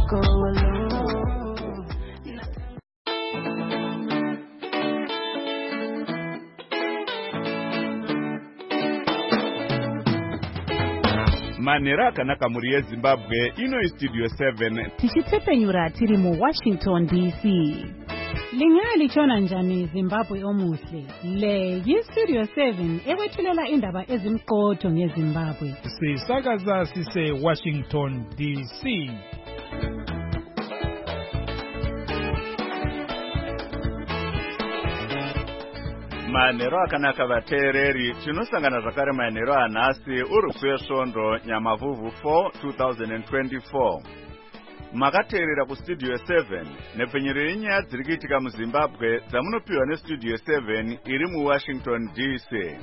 go alone. Manera akanaka muri yeZimbabwe ino Studio 7 tichitsepenyura tiri mu Washington DC. Lingali chona njani Zimbabwe omuhle. Le yi-Studio 7 ewethulela indaba ezimqotho ngeZimbabwe. Sisakaza sise Washington DC. Manero akanaka vateereri tinosangana zvakare manero anhasi uruswesvondo nyamavhuvhu 4 2024. Makateerera kuStudio 7 nepfenyuro yenyaya dziri kuitika muZimbabwe dzamunopiwa neStudio 7 iri muWashington DC.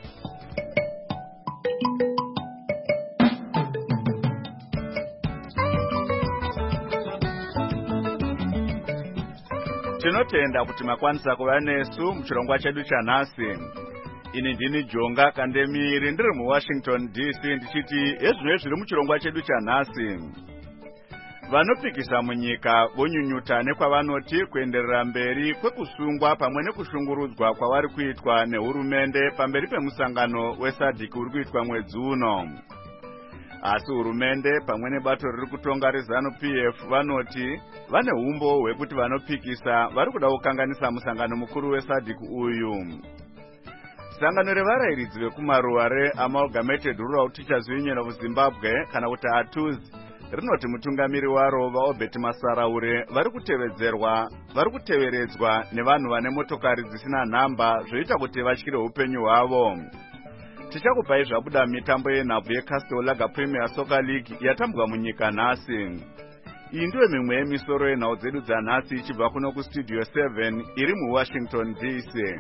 Tinotenda kuti makwanisa kuva nesu muchirongwa chedu chanhasi. Ini ndini Jonga Kandemiri ndiri muWashington DC ndichiti ezvino zviri muchirongwa chedu chanhasi. Vanopikisa munyika vonyunyuta nekwavanoti kuenderera mberi kwekusungwa pamwe nekushungurudzwa kwavari kuitwa nehurumende pamberi pemusangano weSADC uri kuitwa mwedzi uno. Asi hurumende pamwe nebato riri kutonga reZANU-PF vanoti vane umbo hwekuti vanopikisa vari kuda kukanganisa musangano mukuru weSADC uyu. Sangano revarairidzi vekumaruwa reAmalgamated Rural Teachers Union of Zimbabwe kana kuti ATUZ rinoti mutungamiri waro vaObert Masaraure vari kuteveredzwa nevanhu vane motokari dzisina nhamba zvoita kuti vatyire upenyu hwavo. Tichakupai zvabuda mitambo yenhabvu yeCastle Lager Premier Soccer League yatambwa munyika nhasi. Iyi ndiyo mimwe yemisoro yenhau dzedu dzanhasi ichibva kuno kuStudio 7 iri muWashington DC.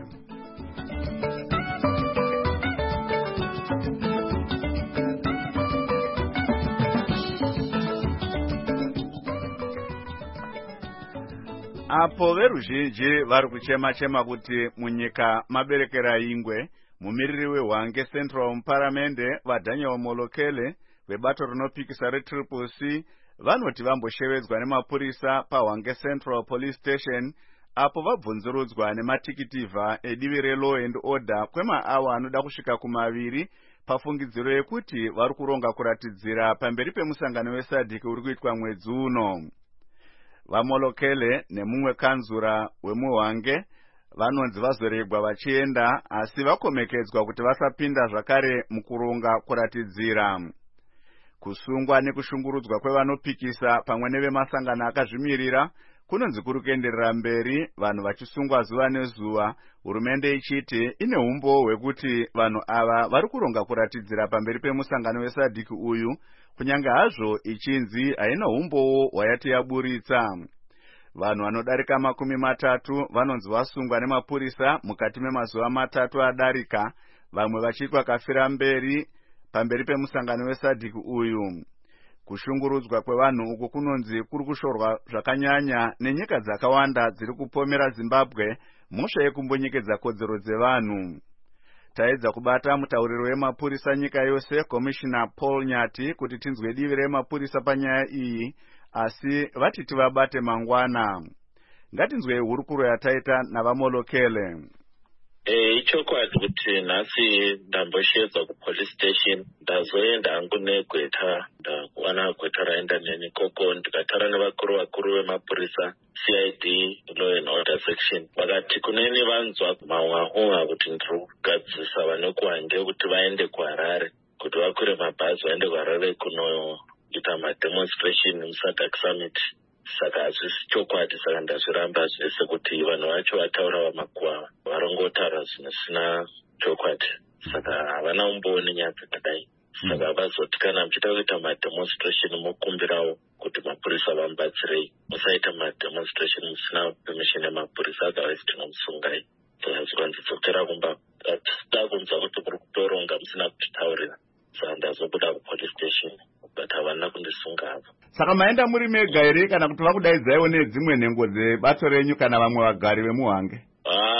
Apo veruzhinji vari kuchema kuti munyika maberekera ingwe, mumiriri weHwange Central muparamende vaDaniel Molokele vebato rinopikisa reCCC vanoti vamboshevedzwa nemapurisa paHwange Central Police Station apo vabvunzurudzwa nematikitivha edivi reLaw and Order kwemaawa anoda kusvika kumaviri pafungidziro yekuti vari kuronga kuratidzira pamberi pemusangano weSADC uri kuitwa mwedzi uno. VaMolokele nemumwe kanzura wemuHwange vanonzi vazoregwa vachienda asi vakomekedzwa kuti vasapinda zvakare mukuronga kuratidzira. Kusungwa nekushungurudzwa kwevanopikisa pamwe nevemasangano akazvimirira kunonzi kuri kuenderera mberi, vanhu vachisungwa zuva nezuva, hurumende ichiti ine umbo hwekuti vanhu ava vari kuronga kuratidzira pamberi pemusangano weSADC uyu, kunyange hazvo ichinzi haina umbowo hwayati yaburitsa. Vanhu vanodarika 30 vanonzi vasungwa nemapurisa mukati memazuva 3 adarika, vamwe vachiitwa kafira mberi pamberi pemusangano weSADC uyu. Kushungurudzwa kwevanhu uku kunonzi kuri kushorwa zvakanyanya nenyika dzakawanda dziri kupomera Zimbabwe mhosva yekumbonyekedza kodzero dzevanhu. Taedza kubata mutauriro wemapurisa nyika yose Commissioner Paul Nyati kuti tinzwe divi remapurisa panyaya iyi, asi vati tivabate mangwana. Ngatinzwe hurukuro yataita navaMolokele. Ichokwadi kuti nhasi ndamboshedzwa kupolice station, ndazoenda hangu negweta, ndakuwana gweta raenda neni koko, ndikataura nevakuru vemapurisa CID Law and Order section. Vakati kuneni vanzwa mahwahwa kuti ndiri kugadzisa vanokuHwange kuti vaende kuHarare, kuti vakwire mabhazi vaende kuHarare kunoita mademonstration muSADC summit. Saka hazvisi chokwadi, saka ndazviramba zvese kuti vanhu vacho vataura vamakuhwa varongotaura zvisina chokwadi, saka havana umboni nyaya dzakadai. Saka vazoti kana muchida kuita mademonstration mukumbirawo kuti mapurisa vamubatsirei, musaita mademonstration musina permission yemapurisa, otherwise tinomusungai. Hazvikwanzidzokera kumba, hatisida kunzwa kuti muri kutoronga musina kutitaurira, saka ndazobuda kupolice station, but havana kundisunga hapo. Saka maenda muri mega here kana kuti vakudaidzaiwo nedzimwe nhengo dzebato renyu kana vamwe vagari vemuHwange? Pane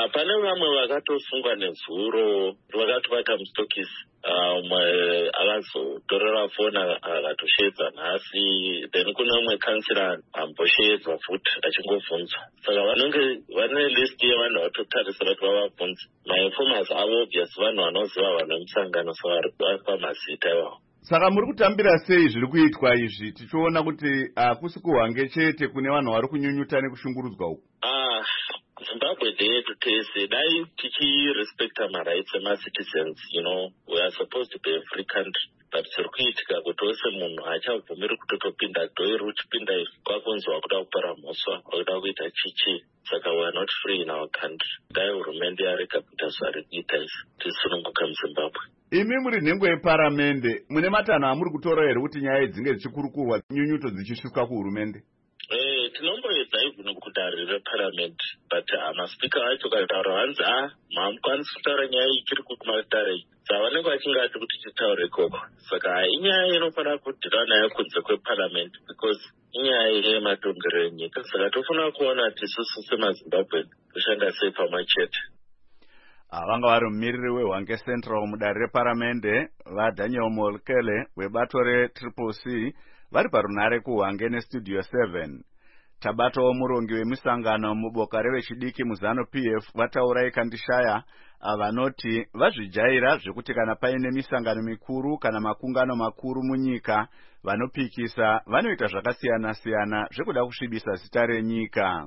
vamwe vakatosungwa nezuro vakatobata mustokisi umwe akazotorera foni akatoshedza nhasi, then kune umwe kansira amboshedzwa futi achingobvunzwa. Saka vanenge vane list yevanhu vatotarisa kuti vavabvunze. Mainformers avo obvious vanhu vanoziva vanhu vemusangano, savari pamazita iwawo. Saka muri kutambira sei zviri kuitwa izvi tichiona kuti hakusi kuhwange chete kune vanhu vari kunyunyuta nekushungurudzwa uku? Zimbabwe ndeyedu tese, dai tichirespecta marights ema-citizens, we are supposed to be a free country, but zviri kuitika kuti wese munhu haachabvumiri kutotopinda dhoiri uchipinda kwakunzwa wakuda kupara mhosva, wakuda kuita chichi. Saka we are not free in our country. Dai hurumende yarega kuita zvari kuita izvi, tisununguka muZimbabwe. Imi muri nhengo yeparamende, mune matanho amuri kutora here kuti nyaya dzinge dzichikurukurwa nyunyuto dzichisvika kuhurumende? Tinomboedza even kudare reparamende, but maspika acho kataura vanzi hamukwanisi kutaura nyaya ichiri kumadare dzavanenge vachingati kuti titaure ikoko. Saka inyaya inofanira kudhira nayo kunze kweparamende, because inyaya yematongerero enyika. Saka tofanira kuona kuti isusu semaZimbabwe toshanda sei pamwe chete. Vanga vari mumiriri weHwange Central mudare reparamende vaDaniel Molokele webato reCCC vari parunare kuHwange neStudio 7. Tabatawo murongi wemisangano muboka revechidiki muzano PF vataura ikandishaya vanoti vazvijaira zvekuti kana paine misangano mikuru kana makungano makuru munyika vanopikisa vanoita zvakasiyana-siyana zvekuda kusvibisa zita renyika.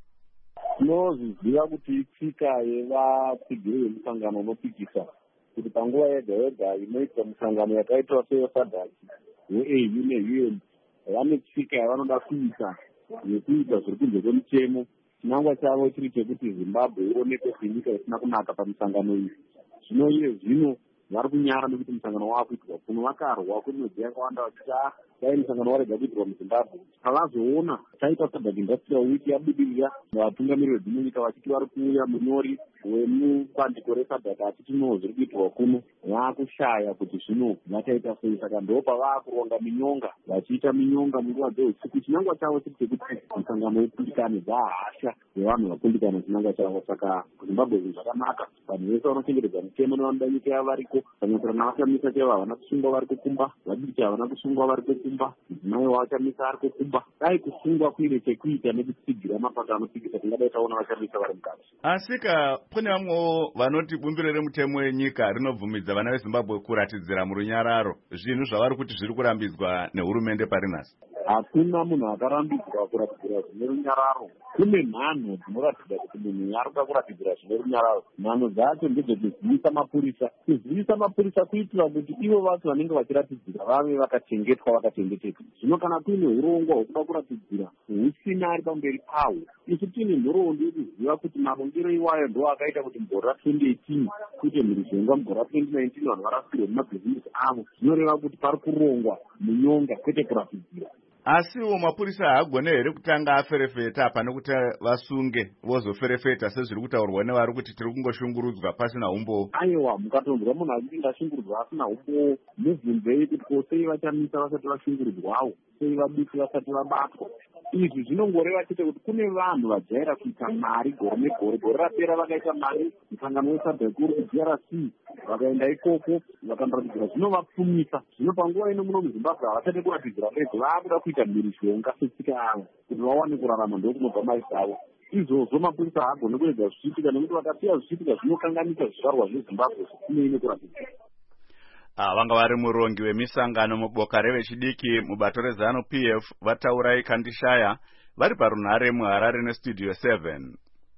Tinozviziva kuti tsika yevapigiri vemusangano unopikisa kuti panguva yega yega inoitwa misangano yakaitwa seyesadhaki weAU neUN vane tsika yavanoda kuita yekuita zviri kunze kwemutemo. Chinangwa chavo chiri chekuti Zimbabwe ionekwe senyika isina kunaka pamisangano iyi. Zvino iye zvino vari kunyara nekuti musangano wakuitwa kuno vakarwa kwemwedzi yakawanda vachiti dai musangano warega kuitirwa muZimbabwe. Pavazoona chaita Sadhak Industrial Week yabudirira vatungamiriri vedzimwe nyika vachiti vari kuuya, munyori wemubandiko resadhak achiti no zviri kuitirwa kuno vakushaya kuti zvino vachaita sei. Saka ndo pavakuronga minyonga, vachiita minyonga munguva dzeusiku. Chinangwa chavo chiri chekuti musangano wekundikane dzahasha yevanhu vakundikana chinangwa chavo. Saka Zimbabwe zvinhu zvakanaka, vanhu vese vanochengetedza mutemo nevanoda nyika yavariko, vanyakura navachamisa chaivo havana kusungwa vari kukumba, vadiki havana kusungwa vari kukumba, mudzimai wavachamisa ari kukumba. Dai kusungwa kuine chekuita nekutsigira mapato anopikisa tingadai taona vachamisa vari mukati. Asika kune vamwewo vanoti bumbiro remutemo yenyika rinobvumidza vana veZimbabwe kuratidzira murunyararo, zvinhu zvavari kuti zviri kurambidzwa nehurumende parinasi. Hakuna munhu akarambidzwa kuratidzira zvine runyararo. Kune mhanho dzinoratidza kuti munhu yaruka kuratidzira zvine runyararo. Mhanho dzacho ndedzekuzivisa mapurisa, kuzivisa mapurisa kuitira kuti ivo vacho vanenge vachiratidzira vave vakachengetwa, vakachengeteka. Zvino kana kuine urongwa hwekuda kuratidzira husina ari pamberi pawo, isu tine nhoroondo yekuziva kuti marongero iwayo ndo akaita kuti mugore ra2018 kuite mhirizhonga, mugore ra2019 vanhu varasikirwa mumabhizinesi avo. Zvinoreva kuti pari kurongwa munyonga kwete kuratidzira. Asiwo mapurisa haagone here kutanga aferefeta pane kuti vasunge vozoferefeta sezviri kutaurwa nevari kuti tiri kungoshungurudzwa pasina umbo? Aiwa, mukatonzwa munhu achinge ashungurudzwa asina umbo, mubvunzei kuti ko sei vachamisa vasati vashungurudzwawo, sei vaduki vasati vabatwa. Izvi zvinongoreva chete kuti kune vanhu vajaira kuita mari gore negore. Gore rapera vakaita mari musangano wesadhak uri kuDRC, vakaenda ikoko vakandoratidza zvinovapfumisa. Zvino panguva ino muno muZimbabwe havachade kuratidzira bedzi, vaakuda kuita mhirizhonga setsika yavo kuti vawane kurarama ndokunobva mari dzavo. Izvozvo mapurisa haagone kuedza zvichiitika nekuti vakasiya zvichiitika zvinokanganisa zvivarwa zveZimbabwe zvisinei nekuratidzira. Vanga vari murongi wemisangano muboka revechidiki mubato rezano PF vataura ikandishaya vari parunhare muHarare neStudio 7.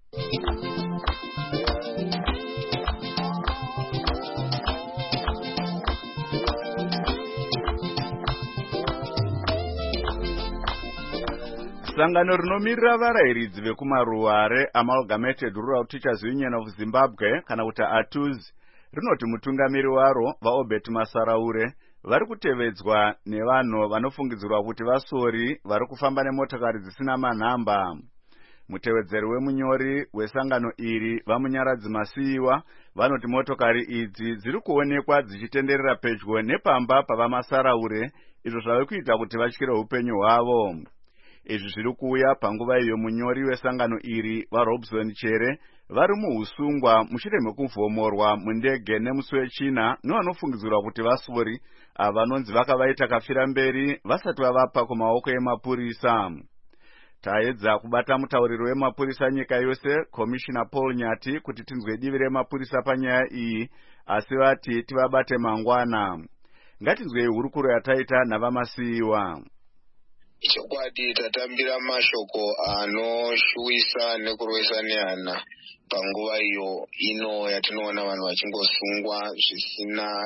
Sangano rinomirira varayiridzi vekumaruware Amalgamated Rural Teachers Union of Zimbabwe kana kuti ATUZ rinoti mutungamiri waro vaObert Masaraure vari kutevedzwa nevanhu vanofungidzirwa kuti vasori vari kufamba nemotokari dzisina manhamba. Mutevedzeri wemunyori wesangano iri vamunyaradzi Masiyiwa vanoti motokari idzi dziri kuonekwa dzichitenderera pedyo nepamba pavaMasaraure, izvo zvave kuita kuti vatyire upenyu hwavo. Izvi zviri kuuya panguva iyo munyori wesangano iri vaRobson Chere vari muusungwa mushure mekuvhomorwa mundege nemusi wechina nevanofungidzirwa kuti vasori vanonzi vakavaita kafira mberi vasati vavapa kumaoko emapurisa. Taedza kubata mutauriri wemapurisa nyika yose Commissioner Paul Nyati kuti tinzwe divi remapurisa panyaya iyi, asi vati tivabate mangwana. Ngatinzwei hurukuro yataita navamasiyiwa. Chokwadi tatambira mashoko anoshuwisa nekurovesa nehana panguva iyo ino yatinoona vanhu vachingosungwa zvisina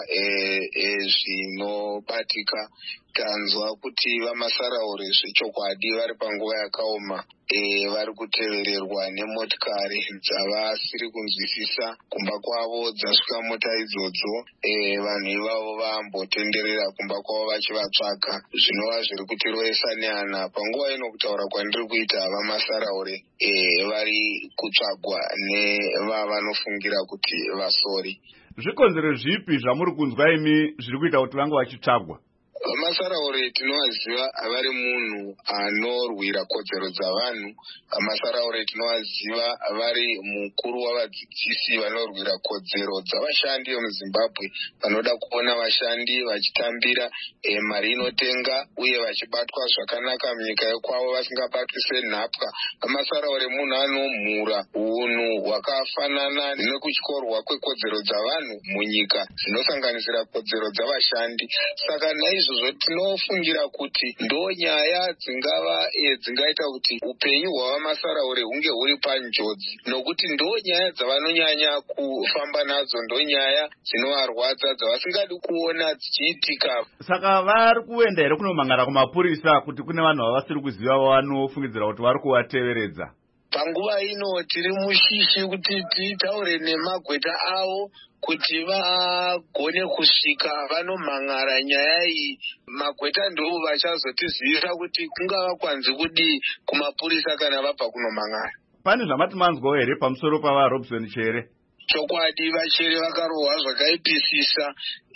zvinobatika. Tanzwa kuti vamasaraure zvechokwadi vari panguva yakaoma vari kutevererwa nemotikari dzavasiri kunzwisisa kumba kwavo dzasvika mota idzodzo. Vanhu ivavo vambotenderera kumba kwavo vachivatsvaka, zvinova zviri kutirovesa nehana panguva ino. Kutaura kwandiri kuita vamasaraure vari kutsvagwa nevavanofungira kuti vasori. Zvikonzero zvipi zvamuri kunzwa imi zviri kuita kuti vange vachitsvagwa? Vamasaraure tinovaziva vari munhu anorwira kodzero dzavanhu. Vamasaraure tinovaziva vari mukuru wavadzidzisi vanorwira kodzero dzavashandi vemuZimbabwe, vanoda kuona vashandi vachitambira mari inotenga uye vachibatwa zvakanaka munyika yekwavo vasingabatwi senhapwa. Vamasaraure munhu anomhura unhu hwakafanana nekutyorwa kwekodzero dzavanhu munyika dzinosanganisira kodzero dzavashandi. Saka naizvozvo tinofungira kuti ndo nyaya dzingaita kuti upenyu hwavamasaraure hunge huri panjodzi, nokuti ndo nyaya dzavanonyanya kufamba nadzo, ndo nyaya dzinovarwadza dzavasingadi kuona dzichiitika. Saka vari kuenda here kunomangara kumapurisa kuti kune vanhu vavasiri kuziva vanofungidzira kuti vari kuvateveredza? Panguva ino tiri mushishi kuti titaure nemagweta avo kuti vagone kusvika vanomhangara nyaya iyi. Magweta ndo vachazotizivisa kuti kungava kwanzi kudii kumapurisa kana vabva kunomhangara. Pane zvamati manzwawo here pamusoro pavaRobson Chere? Chokwadi vachere vakarohwa zvakaipisisa,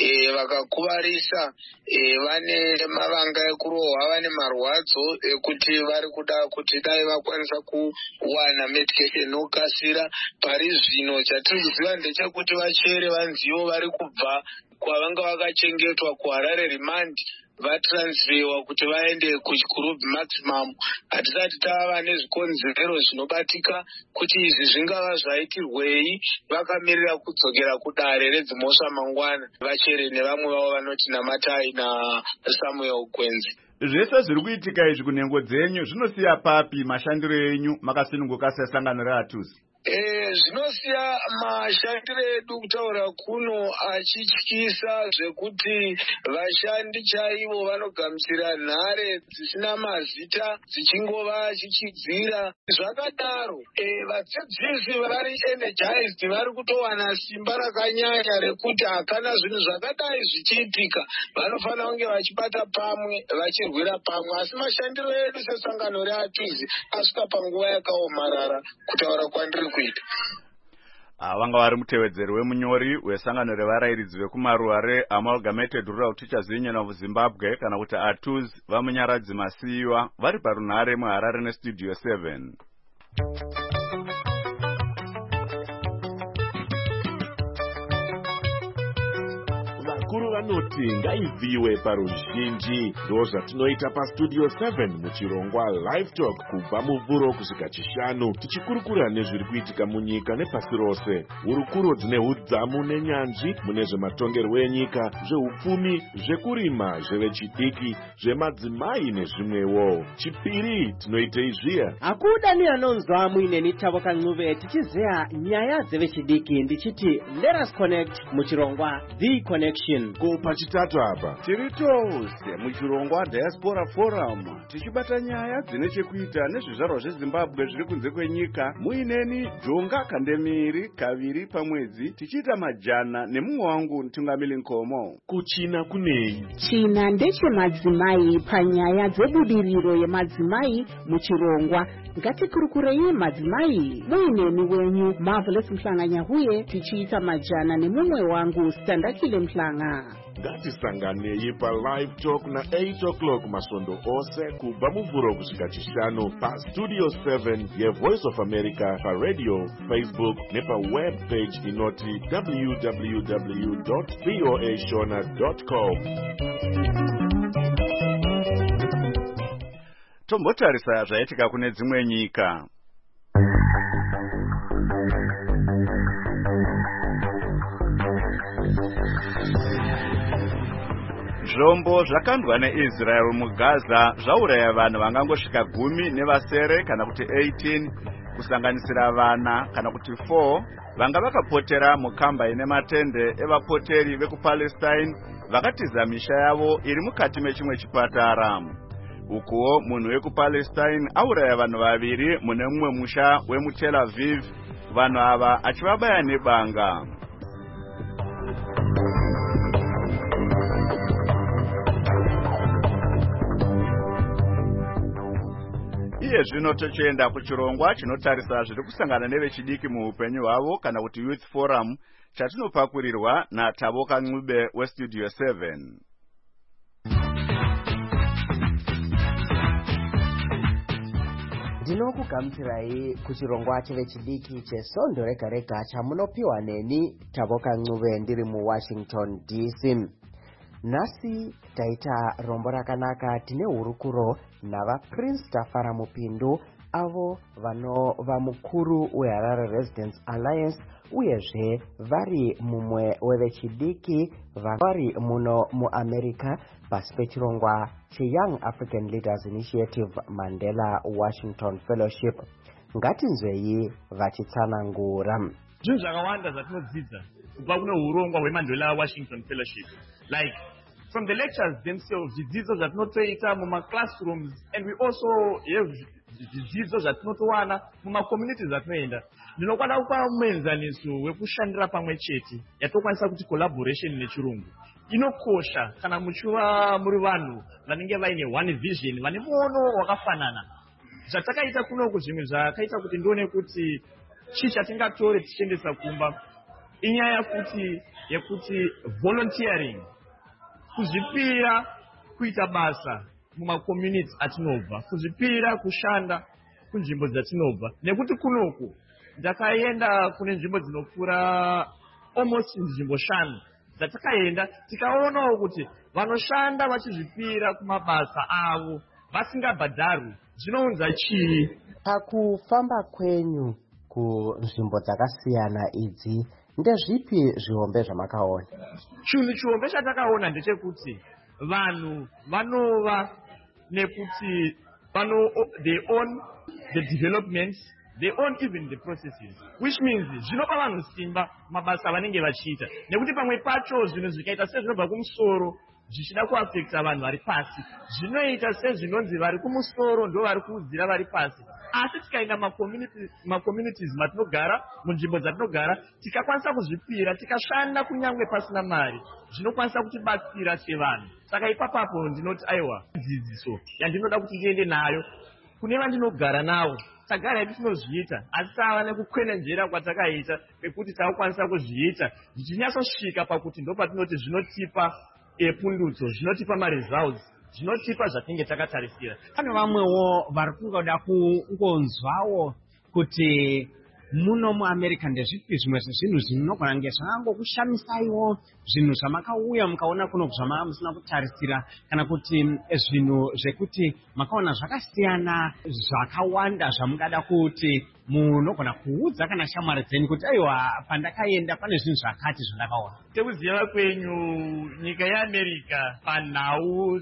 vakakuvarisa, vane mavanga ekurohwa, vane marwadzo ekuti vari kuda kuti dai vakwanisa kuwana medication inokasira. Pari zvino chatiri kuziva ndechekuti vachere vanzivo vari kubva kwavanga vakachengetwa kuHarare Remand vatransferwa kuti vaende kuGroup Maximum. Hatisati tava nezvikonzero zvinobatika kuti izvi zvingava zvaitirwei. Vakamirira kudzokera kudare redzimhosva mangwana, vachere nevamwe vavo vanoti Namatai naSamuel Gwenzi. Zvese zviri kuitika izvi kunhengo dzenyu zvinosiya papi mashandiro enyu makasununguka sesangano reATUZI? Zvinosiya mashandiro edu kutaura kuno achityisa zvekuti vashandi chaivo vanogamuchira nhare dzisina mazita dzichingova chichidzira. Zvakadaro vadzidzisi vari energized, vari kutowana simba rakanyanya rekuti hakana zvinhu zvakadai zvichiitika vanofanira kunge vachibata pamwe vachirwira pamwe. Asi mashandiro edu sesangano reATUZI asvika panguva yakaomarara kutaura kwandiri kuita. Vanga vari mutevedzeri wemunyori wesangano revarairidzi vekumaruwa reAmalgamated Rural Teachers Union of Zimbabwe kana kuti ATUZI vamunyaradzi Masiyiwa vari parunhare muHarare neStudio 7. Vakuru vanoti ngaivhiwe paruzhinji. Ndo zvatinoita paStudio 7 muchirongwa Live Talk kubva muvhuro kusvika chishanu, tichikurukura nezviri kuitika munyika nepasi rose. Hurukuro dzine hudzamu nenyanzvi mune zvematongerwo enyika, zveupfumi, zvekurima, zvevechidiki, zvemadzimai nezvimwewo. Chipiri tinoitei zviya. Hakuda neanonzwa muineni Tavo Kancuve tichizeya nyaya dzevechidiki ndichiti let us connect muchirongwa The Connection. Ko pachitatu apa tiri tose muchirongwa Diaspora Forum tichibata nyaya dzine chekuita nezvizvarwa zveZimbabwe zviri kunze kwenyika. Muineni Jonga Kandemiri kaviri pamwedzi tichiita majana nemumwe wangu Ntungamili Nkomo. Kuchina kunei? China ndechemadzimai panyaya dzebudiriro yemadzimai muchirongwa. Ngatikurukurei madzimai. Muineni wenyu Marvelous Mhlanga Nyahuye tichiita majana nemumwe wangu Standakile Mhlanga. Ngatisanganei paLive Talk na 8 o'clock masondo ose kubva muvhuro kusvika chishanu paStudio 7 yeVoice of America paradio, Facebook nepaweb page inoti www.voashona.com. Tombotarisa zvaitika kune dzimwe nyika. Zvombo zvakandwa neIsrael muGaza zvauraya vanhu vangangosvika 10 nevasere kana kuti 18 kusanganisira vana kana kuti 4 vanga vakapotera mukamba ine matende evapoteri vekuPalestine vakatiza misha yavo iri mukati mechimwe chipatara. Ukuwo munhu wekuPalestine auraya vanhu vaviri mune mumwe musha wemuTel Aviv, vanhu ava achivabaya nebanga. Iye zvino tochienda kuchirongwa chinotarisa zviri kusangana nevechidiki muupenyu hwavo kana kuti Youth Forum chatinopakurirwa naTaboka Ncube weStudio 7. Ndinokugamuchirai kuchirongwa chevechidiki chesondo rega rega chamunopiwa neni Taboka Ncube ndiri muWashington DC. Nhasi taita rombo rakanaka tine hurukuro navaPrince Tafara Mupindu avo vanova mukuru weHarare Residents Alliance uyezve vari mumwe wevechidiki vari muno muAmerica pasi pechirongwa cheYoung African Leaders Initiative Mandela Washington Fellowship. Ngatinzwei vachitsanangura. Zvinhu zvakawanda zvatinodzidza kubva kuno urongwa hweMandela Washington Fellowship, like from the lectures themselves, zvidzidzo zvatinotoita mumaclassrooms, and we also have zvidzidzo zvatinotowana mumacommunities zvatinoenda. Ndinokwana kupa muenzaniso wekushandira pamwe chete yatokwanisa kuti collaboration nechirungu inokosha kana muchiva muri vanhu vanenge vaine one vision, vane muono wakafanana. Zvatakaita kunoku zvimwe zvakaita kuti ndione kuti chii chatingatore tichiendesa kumba inyaya yekuti volunteering, kuzvipira kuita basa mumacommunities atinobva, kuzvipira kushanda kunzvimbo dzatinobva. Nekuti kunoku ndakaenda kune nzvimbo dzinopfuura almost nzvimbo 5 dzatakaenda tikaonawo kuti vanoshanda vachizvipira kumabasa avo vasingabhadharwi. Zvinounza chii? Pakufamba kwenyu kunzvimbo dzakasiyana idzi, ndezvipi zvihombe zvamakaona? Chinhu chihombe chatakaona ndechekuti vanhu vanova nekuti they own the developments, they own even the processes, which means zvinopa vanhu simba mabasa vanenge vachiita. Nekuti pamwe pacho zvinhu zvikaita sezvinobva kumusoro zvichida kuafekta vanhu vari pasi, zvinoita sezvinonzi vari kumusoro ndo vari kuudzira vari pasi. Asi tikaenda macommunities matinogara, munzvimbo dzatinogara, tikakwanisa kuzvipira, tikashanda kunyangwe pasina mari, zvinokwanisa kutibatsira sevanhu. Saka ipapapo ndinoti aiwa, dzidziso yandinoda kuti ndiende nayo kune vandinogara navo. Tagara yedu tinozviita, asi tava nekukwenenzvera kwatakaita pekuti takukwanisa kuzviita zvichinyasosvika pakuti ndo patinoti zvinotipa pundutso, zvinotipa maresults, zvinotipa zvatinge takatarisira. Pane vamwewo vari kungoda kungonzwawo kuti muno muAmerica ndezvipi zvimwe zvinhu zvinogona kunge zvakangokushamisaiwo, zvinhu zvamakauya mukaona kuno zvamamusina kutarisira, kana kuti zvinhu zvekuti makaona zvakasiyana zvakawanda zvamungada kuti munogona kuudza kana shamwari dzenyu kuti aiwa pandakaenda pane zvinhu zvakati zvandakaona? Tekuziva kwenyu nyika yeAmerica panhau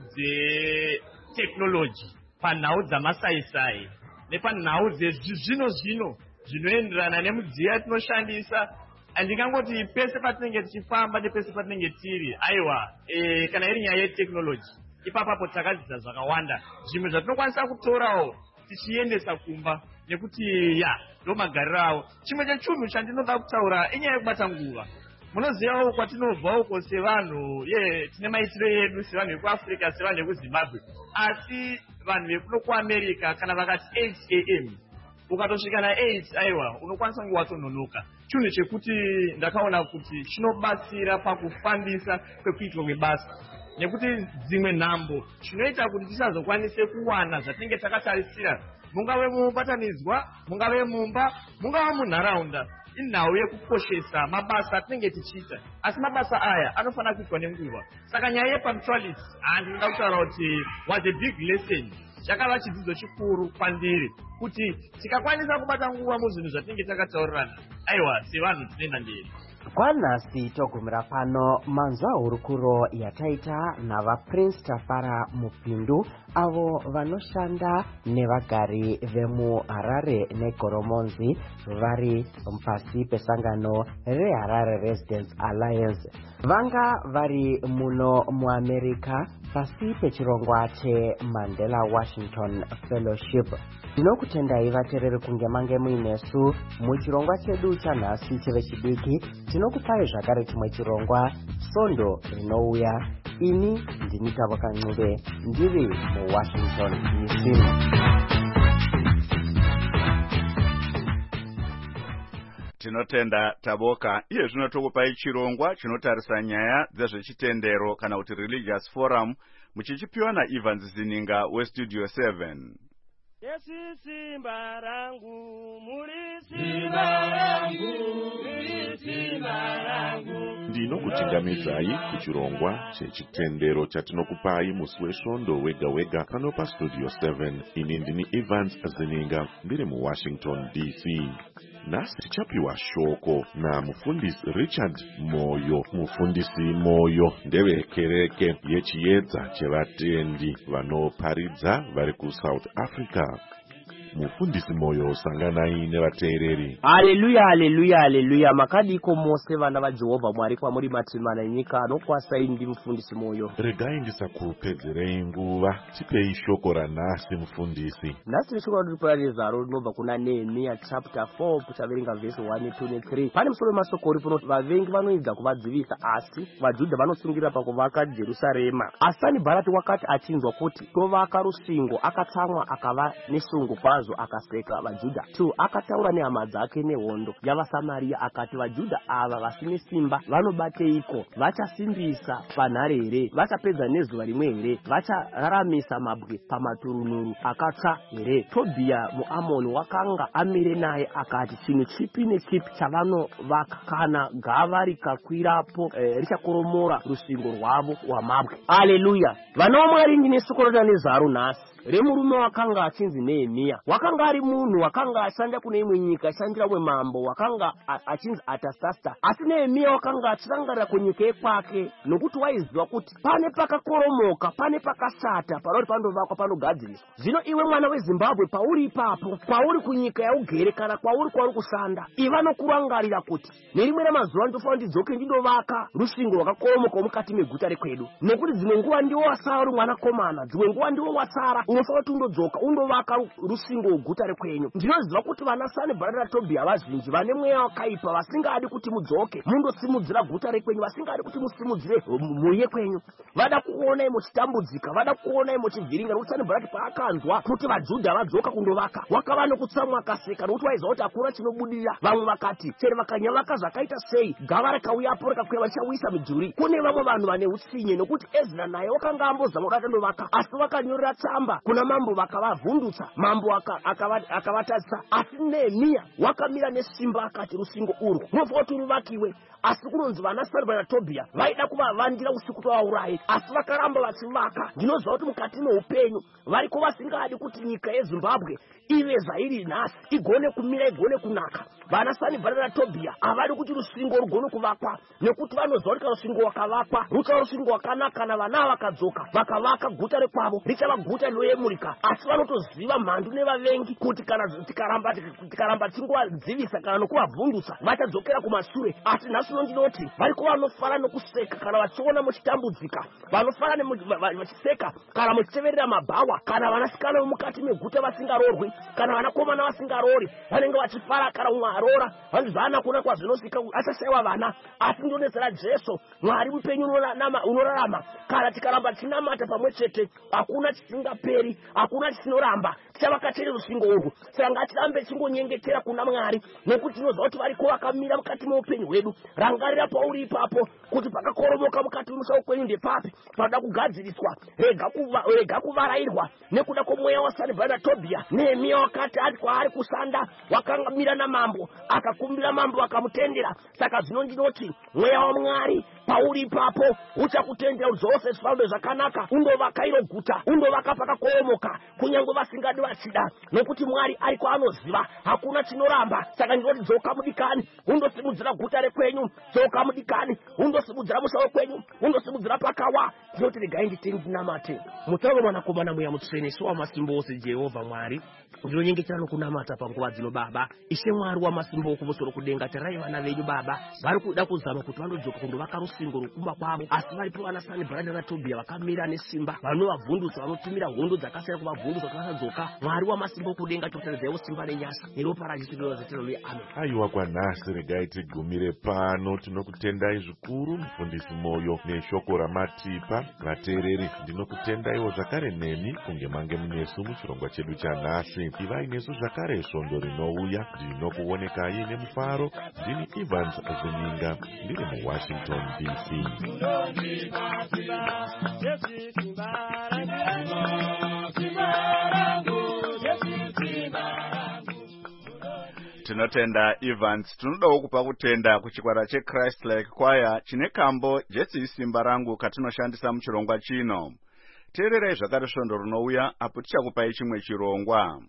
dzeteknoloji, panhau dzamasaisai nepanhau dzezvino zvinoenderana nemudziyo yatinoshandisa, andingangoti pese patinenge tichifamba nepese patinenge tiri, aiwa kana iri nyaya yeteknoloji, ipapapo takadzidza zvakawanda, zvimwe zvatinokwanisa kutorawo tichiendesa kumba, nekuti ndo magariro avo. Chimwe chechinhu chandinoda kutaura inyaya yekubata nguva. Munozivawo kwatinobva uko sevanhu tine maitiro edu sevanhu vekuAfrica, sevanhu vekuZimbabwe, asi vanhu vekuno kuAmerica kana vakati 8 AM ukatosvika na 8 aiwa unokwanisa kunge watononoka. chinhu chekuti ndakaona kuti chinobatsira pakufambisa kwekuitwa kwebasa, nekuti dzimwe nhambo chinoita kuti tisazokwanise kuwana zvatinenge takatarisira, mungave mubatanidzwa, mungave mumba, mungava munharaunda, inhau yekukoshesa mabasa atinenge tichiita, asi mabasa aya anofanira kuitwa nenguva. Saka nyaya yepunctuality ndinoda kutaura kuti was a big lesson, chakava chidzidzo chikuru kwandiri kuti tikakwanisa kubata nguva muzvinhu zvatinenge takataurirana, aiwa sevanhu tinoenda mberi. kwanhasi togumira pano manzwa hurukuro yataita navaPrince Tafara Mupindu avo vanoshanda nevagari vemuHarare neGoromonzi vari pasi pesangano reHarare Residents Alliance. Vanga vari muno muAmerica pasi pechirongwa cheMandela Washington Fellowship. Tinokutendai vateereri kunge mange muinesu muchirongwa chedu chanhasi chevechidiki. Tinokupai zvakare chimwe chirongwa Sondo rinouya. Ini ndini Tavoka Ncube ndiri muWashington DC. Tinotenda Tavoka. Iye zvino tokupai chirongwa chinotarisa nyaya dzezvechitendero kana kuti religious forum muchichipiwa naEvans Zininga weStudio 7. Yesu simba rangu, muri simba rangu, muri simba rangu. Ndinokuchingamidzai kuchirongwa chechitendero chatinokupai musi wesvondo wega wega pano paStudio 7. Ini ndini Evans Zininga ndiri muWashington DC. Nhasi tichapiwa shoko namufundisi Richard Moyo. Mufundisi Moyo ndevekereke yechiedza chevatendi vanoparidza vari kuSouth Africa. Mufundisi Moyo, sanganai nevateereri. Haleluya, haleluya, haleluya. Makadiko mose vana vaJehovha Mwari kwamuri matimana nyika anokwasai ndi mufundisi Moyo. Regai ndisakupedzerei nguva, tipei shoko ranhasi mufundisi. Nhasi tinoshoko riripo rezaro rinobva kuna Nehemiya chapter 4 kuchaverenga vhesi 1, 2 ne3. Pane musoro wemasoko uripo unoti vavengi vanoedza kuvadzivisa, asi vaJudha vanosungira pakuvaka Jerusarema. Asi Sanibharati wakati achinzwa kuti tovaka rusvingo, akatsamwa akava nesungo kwazvo akaseka vaJudha. 2 akataura nehama dzake nehondo yavaSamaria akati, vaJudha ava vasine simba vanobateiko? Vachasimbisa panhare here? Vachapedza nezuva rimwe here? Vachararamisa mabwe pamaturunuru akatsva here? Tobhiya muAmoni wakanga amire naye akati, chinhu chipi nechipi chavanovaka kana gava rikakwirapo richakoromora rusvingo rwavo rwamabwe. Haleluya. Vana vaMwari ndine sokorota nezaro nhasi remurume wakanga achinzi Nehemiya. Wakanga ari munhu wakanga ashanda kune imwe nyika ashandira umwe mambo wakanga achinzi Atasasta. Asi Nehemiya wakanga achirangarira kunyika yekwake nokuti waiziva kuti pane pakakoromoka, pane pakashata panoti pandovakwa panogadziriswa. Zvino iwe mwana weZimbabwe, pauri ipapo, kwauri kunyika yaugere kana kwauri kushanda, iva nokurangarira kuti nerimwe ramazuva ndofanira ndidzoke ndindovaka rusvingo rwakakoromoka mukati meguta rekwedu, nokuti dzimwe nguva ndiwo wasara uri mwanakomana, dzimwe nguva ndiwo wasara unofanira kuti undodzoka undovaka rusvingo guta rekwenyu. Ndinoziva kuti vana Sanibharati naTobhiya vazhinji vane mweya wakaipa, vasingadi kuti mudzoke mundosimudzira guta rekwenyu, vasingadi kuti musimudzire mhuri yekwenyu. Vada kuonai muchitambudzika, vada kuonai muchivhiringa. Nokuti Sanibharati paakanzwa kuti vaJudha vadzoka kundovaka, wakava nokutsamwa akaseka, nokuti waiziva kuti hakuna chinobudirira. Vamwe vakati chero vakanyavaka zvakaita sei, gava rikauyapo rikakwira vachauyisa midhuri. Kune vamwe vanhu vane utsinye, nokuti Ezra naye wakanga ambozama kuti atondovaka, asi vakanyorera tsamba kuna mambo vakavavhundutsa, mambo akavatadzisa. Asi Nehemiya wakamira nesimba akati, rusvingo urwu runofanira kuti ruvakiwe. Asi kunonzi vana Sanibharati naTobhiya vaida kuvavandira usiku tovauraye, asi vakaramba vachivaka. Ndinoziva kuti mukati meupenyu variko vasingadi kuti nyika yeZimbabwe ive zvairi nhasi, igone kumira, igone kunaka. Vana Sanibharati naTobhiya havadi kuti rusvingo rugone kuvakwa, nekuti vanoziva kuti kana rusvingo wakavakwa ruchava rusvingo wakanaka, kana vana vakadzoka vakavaka guta rekwavo richava guta rinoyemurika. Asi vanotoziva mhandu nevavengi kuti kana tikaramba tichingovadzivisa kana nokuvavhundutsa vachadzokera kumashure. Asi nhasi ndinoti variko vanofara nokuseka kana vachiona muchitambudzika, vanofara vachiseka kana muchiteverera mabhawa, kana vanasikana vemukati meguta vasingaroorwi, kana vanakomana vasingaroori vanenge vachifara, kana umwe aroora vanozvana kuona kwazvinosika achashayiwa vana. Asi ndinodetsera Jesu, Mwari mupenyu unorarama, kana tikaramba tichinamata pamwe chete hakuna chisingaperi. hazviperi, hakuna chisinoramba. Tichavateerera rusvingo urwu. Saka ngatirambe tichingonyengetera kuna Mwari, nekuti tinoziva kuti variko vakamira mukati meupenyu hwedu. Rangarira pauri ipapo kuti pakakoromoka mukati memusoro kwenyu ndepapi panoda kugadziriswa. Rega kuvarairwa nekuda kwomweya waSanibharata naTobhia. Nehemia wakati ari kwaari kusanda, wakamira namambo, akakumbira mambo akamutendera. Saka zvino ndinoti mweya waMwari pauri ipapo uchakutendera zvose zvifambe zvakanaka. Undovaka iro guta, undovaka pakakoromoka, kunyange vasingadi vachida, nokuti Mwari ari kwaanoziva, hakuna chinoramba. Saka ndinoti dzoka mudikani, undosimudzira guta rekwenyu. Dzoka mudikani, undosimudzira musoro kwenyu, undosimudzira pakawa. Ndinoti regai ndinamate Mutauro Mwanakomana Mweya Mutsvene, Ishe Wamasimba Ose, Jehovha Mwari. Ndinonyengetera nokunamata panguva dzino Baba. Ishe Mwari Wamasimba Okumusoro kudenga, terai vana venyu Baba vari kuda kuzama kuti vandodzoka kundovaka rusvingo rwokumba kwavo, asi varipo vanaSanibharata naTobhia vakamira nesimba, vanovavhundutsa, vanotumira hondo dzakasiyana kuvavhundutsa kuti vasadzoka. Mwari Wamasimba Okudenga, toteredzaiwo simba nenyasha neropa raJesu rinozotero uye amen. Aiwa kwanhasi regai tigumire pano. Tinokutendai zvikuru mufundisi Moyo neshoko ramatipa. Vateereri, ndinokutendaiwo zvakare nemi kunge mange munesu muchirongwa chedu chanhasi. Ivai nesu zvakare svondo rinouya. Ndinokuonekai nemufaro. Ndini Evans Zuninga, ndiri muWashington DC. Tinotenda Evans. Tinodawo kupa kutenda kuchikwata cheChrist Like Choir chine kambo Jesu Simba Rangu katinoshandisa muchirongwa chino. Teererai zvakare svondo rinouya apo tichakupai chimwe chirongwa.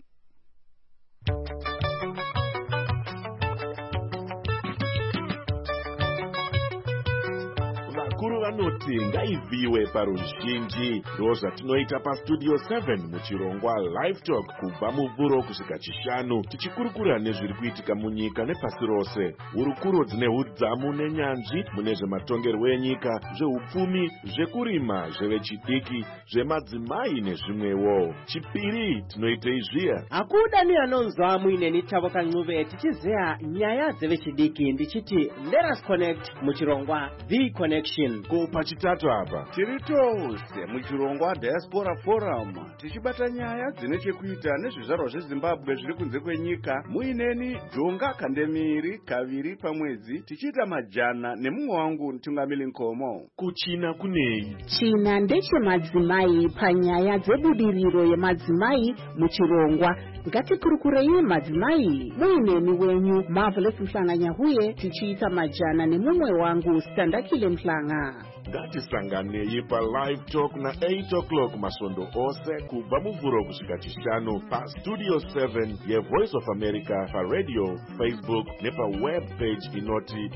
Vakuru vanoti ngaivhiwe paruzhinji. Ndozvatinoita paStudio 7 muchirongwa Live Talk kubva muvhuro kusvika chishanu, tichikurukura nezviri kuitika munyika nepasi rose. Hurukuro dzine udzamu nenyanzvi mune zvematongerwo enyika, zveupfumi, zvekurima, zvevechidiki, zvemadzimai nezvimwewo. Chipiri tinoitei zviya. Hakuda neanonzwa muineni Tavo Kancuve tichizeya nyaya dzevechidiki, ndichiti let us connect muchirongwa The Connection. Ko pachitatu apa tiri tose muchirongwa Diaspora Forum tichibata nyaya dzine chekuita nezvizvarwa zveZimbabwe zviri kunze kwenyika. Muineni Jonga Kandemiri kaviri pamwedzi, tichiita majana nemumwe wangu Mtungamili Nkomo. Kuchina kunei? China ndechemadzimai panyaya dzebudiriro yemadzimai muchirongwa. Ngatikurukurei madzimai. Muineni wenyu Marvelous Mhlanga huye tichiita majana nemumwe wangu Standakile Mhlanga. Ngatisanganei paLive Talk na 8 o'clock masvondo ose kubva muvhuro kusvika chishanu paStudio 7 yeVoice of America, paradio, Facebook nepaweb page inoti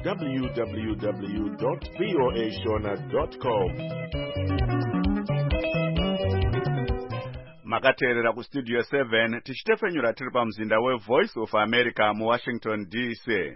www.voashona.com. Makateerera kuStudio 7 tichitefenyura tiri pamuzinda weVoice of America muWashington DC.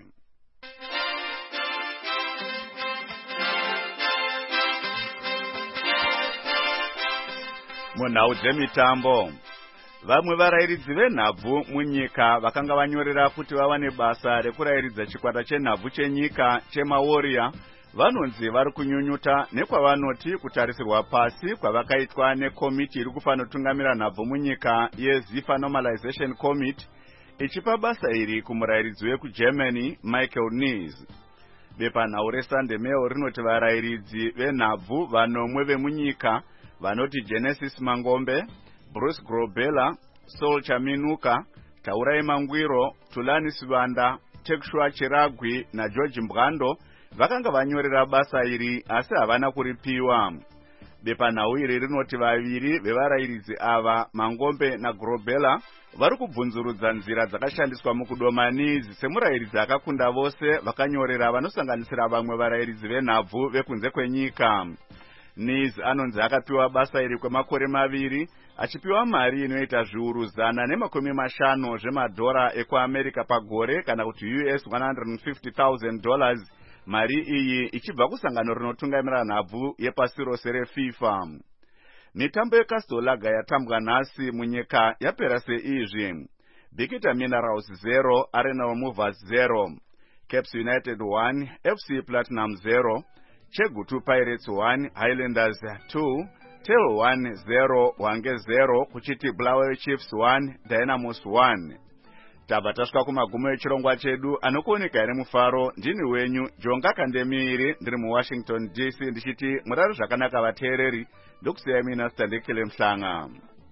Munhau dzemitambo, vamwe varairidzi venhabvu munyika vakanga vanyorera kuti vawane basa rekurayiridza chikwata chenhabvu chenyika chemaWarrior vanonzi vari kunyunyuta nekwavanoti kutarisirwa pasi kwavakaitwa nekomiti iri kufanotungamira nhabvu munyika yeZIFA Normalization Committee ichipa basa iri kumurayiridzi wekuGermany Michael Nies. Bepanhau reSunday Mail rinoti varayiridzi venhabvu vanomwe vemunyika vanoti Genesis Mangombe, Bruce Grobela, Saul Chaminuka, Taurai Mangwiro, Tulani Sivanda, Tekshua Chiragwi na George Mbwando vakanga vanyorera basa iri asi havana kuripiwa. Bepanhau iri rinoti vaviri vevarayiridzi ava, Mangombe na Grobela, vari kubvunzurudza nzira dzakashandiswa mukudoma Nies semurayiridzi akakunda vose vakanyorera vanosanganisira vamwe varayiridzi venhabvu vekunze kwenyika. Nies anonzi akapiwa basa iri kwemakore 2 achipiwa mari inoita zviuru 150 zvemadhora ekuAmerica pagore kana kuti US $150,000. Mari iyi ichibva kusangano rinotungamira nhabvu yepasi rose reFIFA. Mitambo yeCastor-Lager yatambwa nhasi munyika yapera seizvi: Bikita Minerals 0, Arena Movers 0, Caps United 1, FC Platinum 0, Chegutu Pirates 1, Highlanders 2, Patel 1-0 Hwange 0 kuchiti Bulawayo Chiefs 1 Dynamos 1. Tabva tasvika kumagumo echirongwa chedu. Anokuoneka iri mufaro ndini wenyu Jonga Kandemiri ndiri muWashington DC ndichiti murari zvakanaka vateereri. Ndokusiyai mina Sitandekele Mhlanga.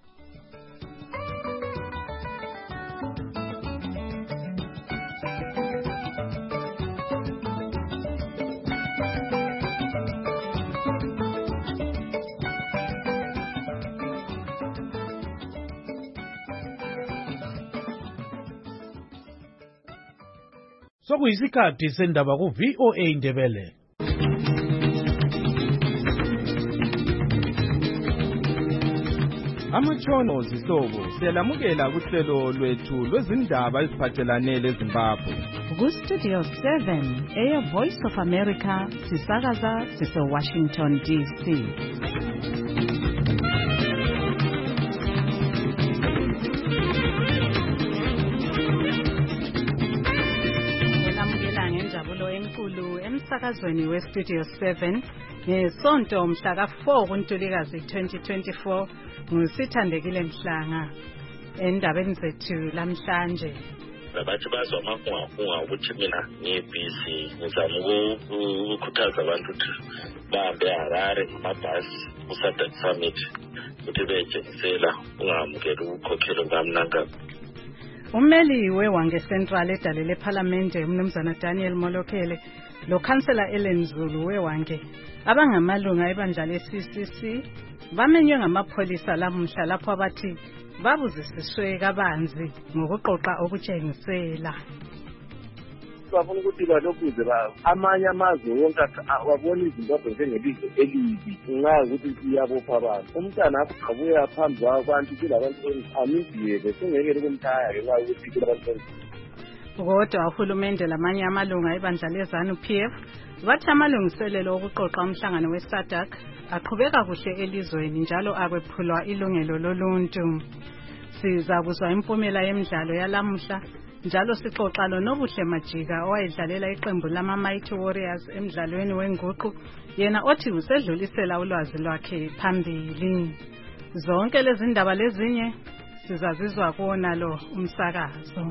Sokuyisikhathi sendaba ku VOA Ndebele. Amatshono zihlobo siyalamukela kuhlelo lwethu lwezindaba eziphathelane leZimbabwe. Ku-Studio 7 eya Voice of America sisakaza sise-Washington DC. Emsakazweni we-Studio 7 ngesonto mhla ka-4 kuNtulikazi 2024 nguSithandekile Mhlanga. Endabeni zethu lamhlanje labathi bazwa amahunga ukuthi mina ngibhizi ngizama ukukhuthaza abantu ukuthi bahambe eHarare ngamabhasi ku-SADC Summit ukuthi betshengisela ungamukela ukukhokhela kukamnangagwa. Ummeli weHwange Central edale lePhalamende umnumzana Daniel Molokele lo Councillor Ellen Zulu weHwange abangamalunga ebandla le-CCC bamenywe ngamapholisa lamuhla lapho abathi babuzisiswe kabanzi ngokuqoqa okutshengisela. Bafuna ukuthi balokuze amanye amazwe wonke wabona iZimbabwe njengelizwe elibi ngenxa yokuthi iyabopha abantu. Umntana abuya phambi kwabantu kulabantu amiziyele singekele kumthaya ngenxa yokuthi kulabantu. Kodwa uhulumende lamanye amalunga ebandla leZANU-PF bathi amalungiselelo okuqoqa umhlangano we-SADC aqhubeka kuhle elizweni njalo akwephulwa ilungelo loluntu. Sizakuzwa impumela yemidlalo yalamuhla njalo sixoxa loNobuhle Majika owayedlalela iqembu lama-Mighty Warriors emidlalweni wenguqu yena othi usedlulisela ulwazi lwakhe phambili. Zonke lezi ndaba lezinye sizazizwa kuwona lo umsakazo.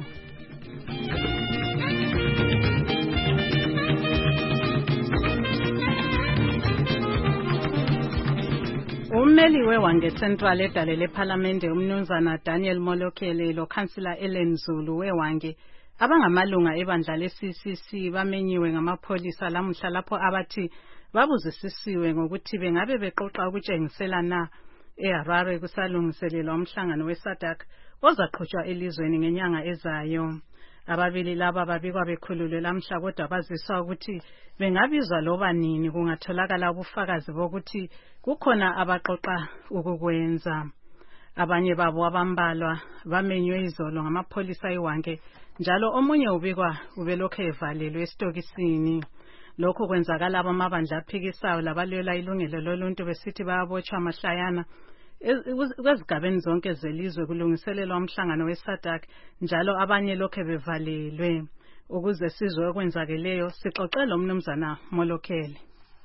Ummeli weHwange Central edale lePhalamende umnumzana Daniel Molokele lo Councillor Ellen Zulu weHwange abangamalunga ebandla le-CCC bamenyiwe ngamapholisa lamuhla lapho abathi babuzisisiwe ngokuthi bengabe beqoqa ukutshengisela na eHarare kusalungiselelwa umhlangano we-SADC ozaqhutshwa elizweni ngenyanga ezayo. Ababili laba babikwa bekhululwe lamhla kodwa baziswa ukuthi bengabizwa loba nini kungatholakala ubufakazi bokuthi kukhona abaqoqa ukukwenza. Abanye babo abambalwa bamenywe izolo ngamapholisa eHwange njalo omunye ubikwa ubelokhu evalelwe esitokisini. Lokho kwenzakala abamabandla aphikisayo labalwela ilungelo loluntu besithi bayabotshwa mahlayana kwezigabeni zonke zelizwe kulungiselelwa umhlangano we-SADC njalo abanye lokho bevalelwe. Ukuze sizwe okwenzakeleyo sixoxele umnumzana Molokele.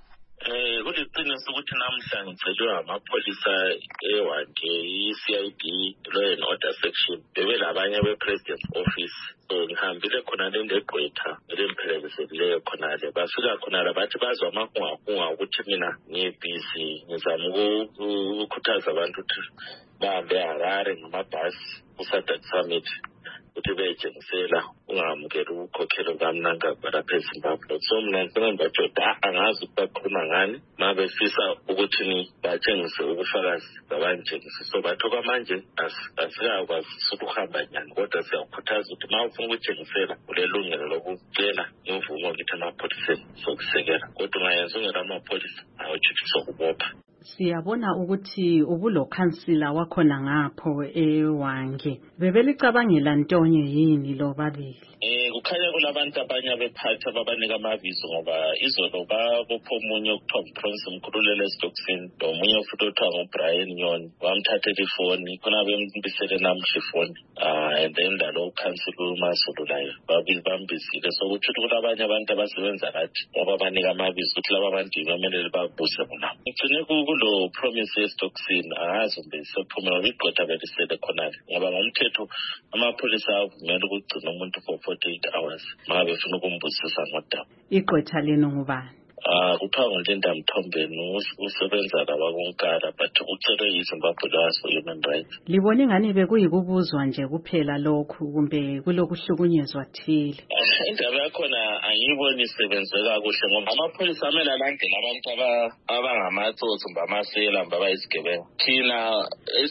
Kuliqiniso ukuthi namhla ngicelwe amapholisa eHwange i-CID Law and Order Section bebelabanye be-President's Office. So ngihambile khona lendegqwetha elemphelelekileyo khonale bafika khonale bathi bazwa amahunga ukuthi mina ngibhizi ngizama ukukhuthaza abantu ukuthi bahambe eHarare ngamabhasi ku-SADC Summit ukuthi betshengisela ungamukela ukukhokhela kukamnangagwa lapha eZimbabwe. So mina ngibatshoda angazi ukuthi bakhuluma ngani ma befisa ukuthi batshengise ubufakazi babantshengise. So batho kwamanje asikakwazi ukuhamba nyani kodwa siyakukhuthaza ukuthi ma ufuna ukutshengisela ulelungelo lokucela imvumo kithi emapholiseni sokusekela kodwa ungayenza ungela amapholisa awutshuthi sokubopha. Siyabona ukuthi ubulo councillor wakhona ngapho eHwange bebelicabangela ntonye yini lo babili. Kukhanya kulabantu abanye abephatha babanika amabizo ngoba izolo babopha omunye okuthiwa nguProvince Mkhululelo esitokisini nomunye futhi okuthiwa nguBrian Nyoni wamthathela ifoni khona bembisele namuhla ifoni and then lalo ukhansila uMasulu layo babili bambizile. So kuthi kulabanye abantu abasebenza kathi ngoba banika amabizo ukuthi laba bantu bemelele babuse bona. Ngicine kulo promise yestokisini angazi mbe sephumela igqwetha belisele khonale ngoba ngomthetho amapholisa avumela ukugcina umuntu for 48 hours ma befuna ukumbusisa ngodaba. Igqwetha leno ngubani? Kuthiwa nguLinda Mthombeni usebenza labakonkara but ucele iZimbabwe Lawyers for Human Rights. Libone ngani bekuyikubuzwa nje kuphela lokhu kumbe kulokuhlukunyezwa thile? Indaba yakhona angiyiboni isebenzeka kuhle ngoba amapholisa amele alandele abantu abangamatsotsi kumbe amasela kumbe abayisigebenga. Thina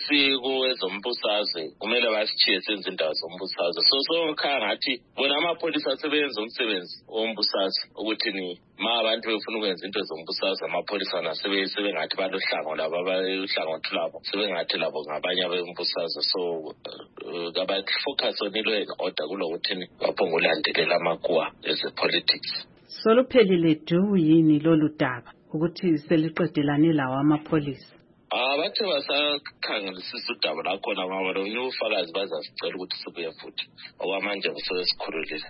esikuwezombusazwe kumele basitshiye senze indawo zombusazwe. So khaya ngathi bona amapholisa asebenza umsebenzi wombusazwe ukuthi ni ma abantu befuna ukwenza into zombusazwe amapholisa nasebengathi balohlango labo abaluhlangothi labo sebengathi labo ngabanye abembusazwe. So abafocus on law and order kulokuthi baphongulandelela amakuwa ezepolitics. Soluphelile du yini lolu daba ukuthi seliqedelane lawo amapholisa? Bathe basakhangelisisa udaba lakhona ngoba lo ufakazi bazasicela ukuthi sibuye futhi okwamanje sesikhululile.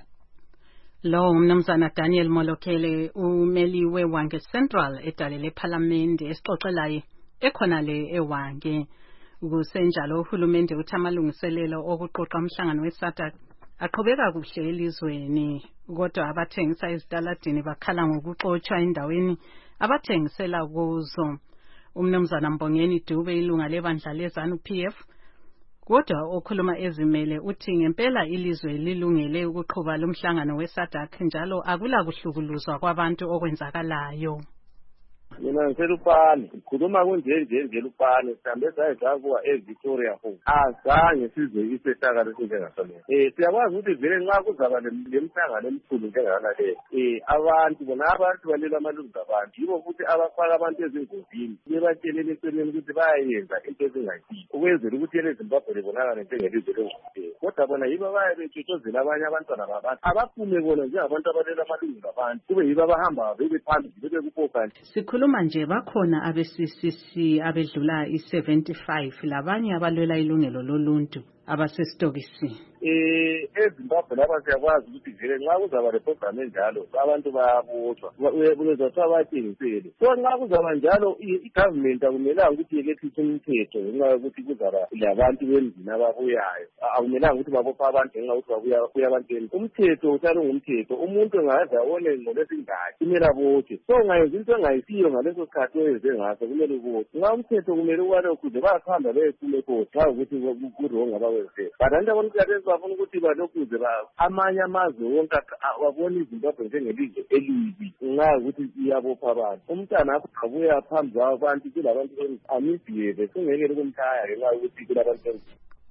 Lo umnumzana Daniel Molokele umeli weWange Central edale leParliament esixoxelayo ekhona le eWange. Kusenjalo uhulumende uthi amalungiselelo okuqoqa umhlangano weSADC aqhubeka kuhle elizweni kodwa abathengisa ezitaladini bakhala ngokuxotshwa endaweni abathengisela kuzo. Umnumzana Mbongeni Dube ilunga lebandla leZANU-PF kodwa okhuluma ezimele uthi ngempela ilizwe lilungele ukuqhuba lomhlangano weSADC njalo akula kuhlukuluzwa kwabantu okwenzakalayo. Mina ngiselupane ngikhuluma kunje lupane sihambe sayizakuwa eVictoria Hall azange sizwe isehlakalo esinjengasona. Siyakwazi ukuthi vele nxa kuzaba lemhlangano emkhulu njengala le abantu bona abantu balela amalungelo abantu yibo futhi abafaka abantu ezingozini bebatshelele eceleni ukuthi bayayenza into ezingayisiyo ukwenzela ukuthi eZimbabwe libonakale njengelizwe lengqondo. Kodwa bona yibo baye betshotshozela abanye abantwana babantu abaphume bona njengabantu abalela amalungelo abantu kube yibo abahamba bebe phambili bebe kupoka. Sikhuluma nje bakhona abe-CCC abedlula i-75 labanye abalwela ilungelo loluntu abasestokisini. eZimbabwe lapha siyakwazi ukuthi vele nxa kuzaba leprogram enjalo abantu bayabotshwa uzothiwa batshengisele. So nxa kuzaba njalo i-government akumelanga ukuthi yekehlise umthetho ngenxa yokuthi kuzaba labantu bemzini ababuyayo. Akumelanga ukuthi babopha abantu ngenxa yokuthi babuya abantu bemzini. Umthetho uhlala ungumthetho. Umuntu engaze abone ngqondo esingaki kumele abotshwe. So ungayenza into engayisiyo ngaleso sikhathi oyenze ngaso kumele ubotshwe. Nxa umthetho kumele ubalokhuze bayakuhamba beyephule khona nxa ukuthi kurongo abakwenze. But abantu abonke bafuna ukuthi balokhuze amanye amazwe wonke wabona iZimbabwe njengelizwe elibi ngenxa yokuthi iyabopha abantu. Umntana apho abuya phambi kwabantu kulabantu amisiyele singekele ukumthaya ngenxa yokuthi kulabantu.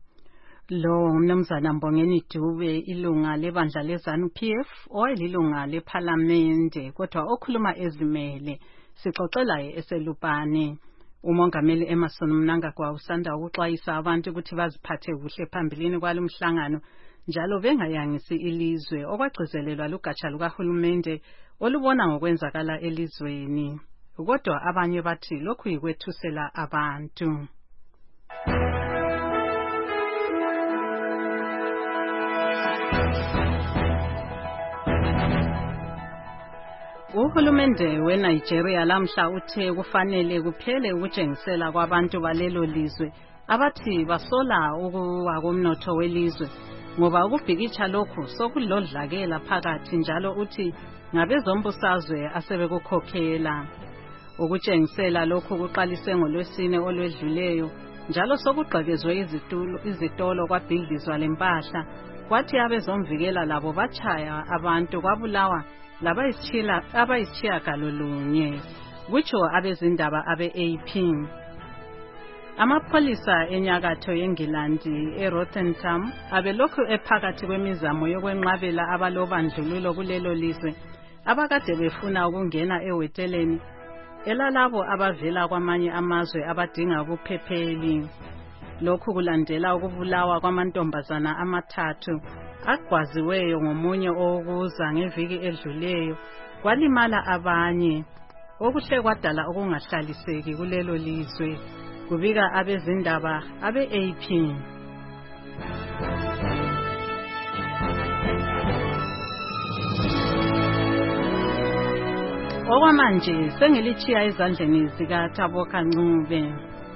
Lo umnumzana Mbongeni Dube ilunga lebandla leZANU-PF oyilunga leParliament kodwa okhuluma ezimele sixoxelayo eselupane. Umongameli Emerson Mnangagwa usanda ukuxwayisa abantu ukuthi baziphathe kuhle phambilini kwalomhlangano njalo bengayangisi ilizwe okwagcizelelwa lugatsha lukahulumende olubona ngokwenzakala elizweni. Kodwa abanye bathi lokhu yikwethusela abantu. Uhulumende weNigeria lamhla uthe kufanele kuphele ukutshengisela kwabantu balelo lizwe abathi basola ukuwa komnotho welizwe ngoba ukubhikitsha lokhu sokulodlakela phakathi njalo uthi ngabezombusazwe asebekukhokhela. Ukutshengisela lokhu kuqalise ngoLwesine olwedluleyo njalo sokugqekezwe izitolo kwabhidlizwa lempahla kwathi abezomvikela labo bachaya abantu kwabulawa abayisitshiyagalolunye kutsho abezindaba abe-AP. Amapholisa enyakatho yeNgilandi eRotherham abelokhu ephakathi kwemizamo yokwenqabela abalobandlululo kulelo lizwe abakade befuna ukungena eweteleni elalabo abavela kwamanye amazwe abadinga ubuphepheli. Lokhu kulandela ukubulawa kwamantombazana amathathu agwaziweyo ngomunye owokuza ngeviki edluleyo kwalimala abanye okuhle kwadala okungahlaliseki kulelo lizwe kubika abezindaba abe-AP. Okwamanje sengilichiya ezandleni zikaThabo Kancube.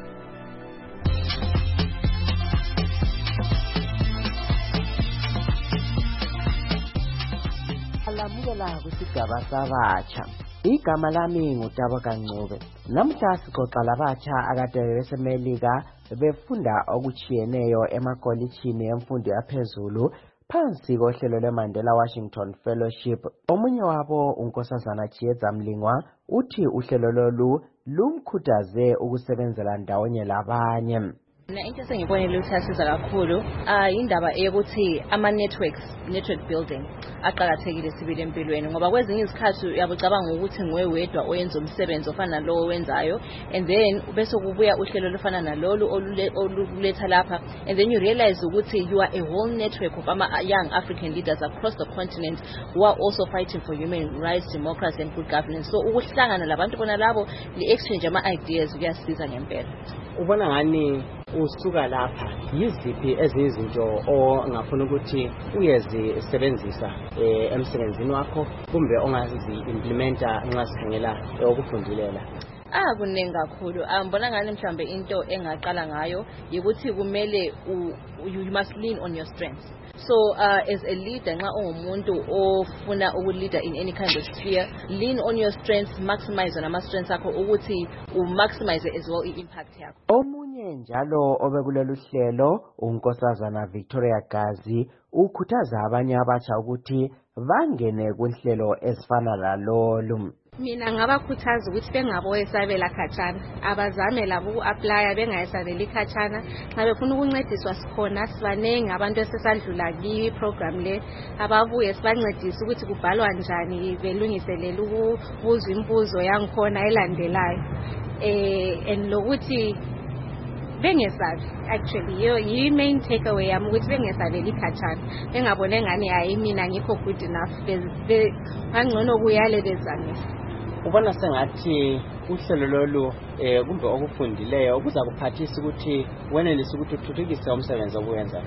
Alamukela kwisigaba sabatsha. Igama lami nguThabo Kancube. Namhla sixoxa labatsha akade besemelika befunda okuchiyeneyo emakolitshini emfundo yaphezulu phansi kohlelo lweMandela Washington Fellowship. Omunye wabo uNkosazana Chiyeza Mlingwa uthi uhlelo lolu lumkhuthaze ukusebenzela ndawonye labanye. Into sengibonile ukuthi asiza kakhulu indaba eyokuthi network building aqhakathekile sibili empilweni ngoba kwezinye izikhathi uyabucabanga ukuthi ngwe wedwa oyenza umsebenzi ofana nalowo wenzayo and then bese kubuya uhlelo lofana nalolu oluletha lapha and then you realize ukuthi you are a whole network of young African leaders across the continent who are also fighting for human rights, democracy and good governance. So ukuhlangana labantu bona labo li-exchange ama-ideas kuyasiza ngempela. Ubona ngani usuka lapha yiziphi ezizinto ongafuna ukuthi uyezisebenzisa emsebenzini wakho kumbe ongazi-implementa nxa sikhangela okufundilela? Kuningi kakhulu. Ngibona ngani mhlambe into engaqala ngayo ukuthi kumele you must lean on your strengths. So as a leader, nxa ungumuntu ofuna ukuleader in any kind of sphere, lean on your strengths, maximize on ama-strengths akho ukuthi maximize as well i-impact yakho. Omunye njalo obekulelu hlelo uNkosazana Victoria Gazi ukhuthaza abanye abatsha ukuthi bangene kunhlelo ezifana lalolu. Mina ngabakhuthaza ukuthi bengaboyesabela khatshana, abazame labo uku-applya bengayesabeli khatshana. Nxa befuna ukuncediswa sikhona sibanengi abantu esesandlula kiyi-program le ababuye sibancedise ukuthi kubhalwa njani belungiselela ukubuzwa imbuzo yangikhona elandelayo and lokuthi bengesabi actually yi-main takeaway yami ukuthi bengesabeli khatshana bengabone ngani hayi mina ngikho good enough bangcono kuyale bezamisa. Ubona sengathi uhlelo lolu kumbe okufundileyo kuza kuphathisa ukuthi wenelise ukuthi uthuthukise umsebenzi obuyenza?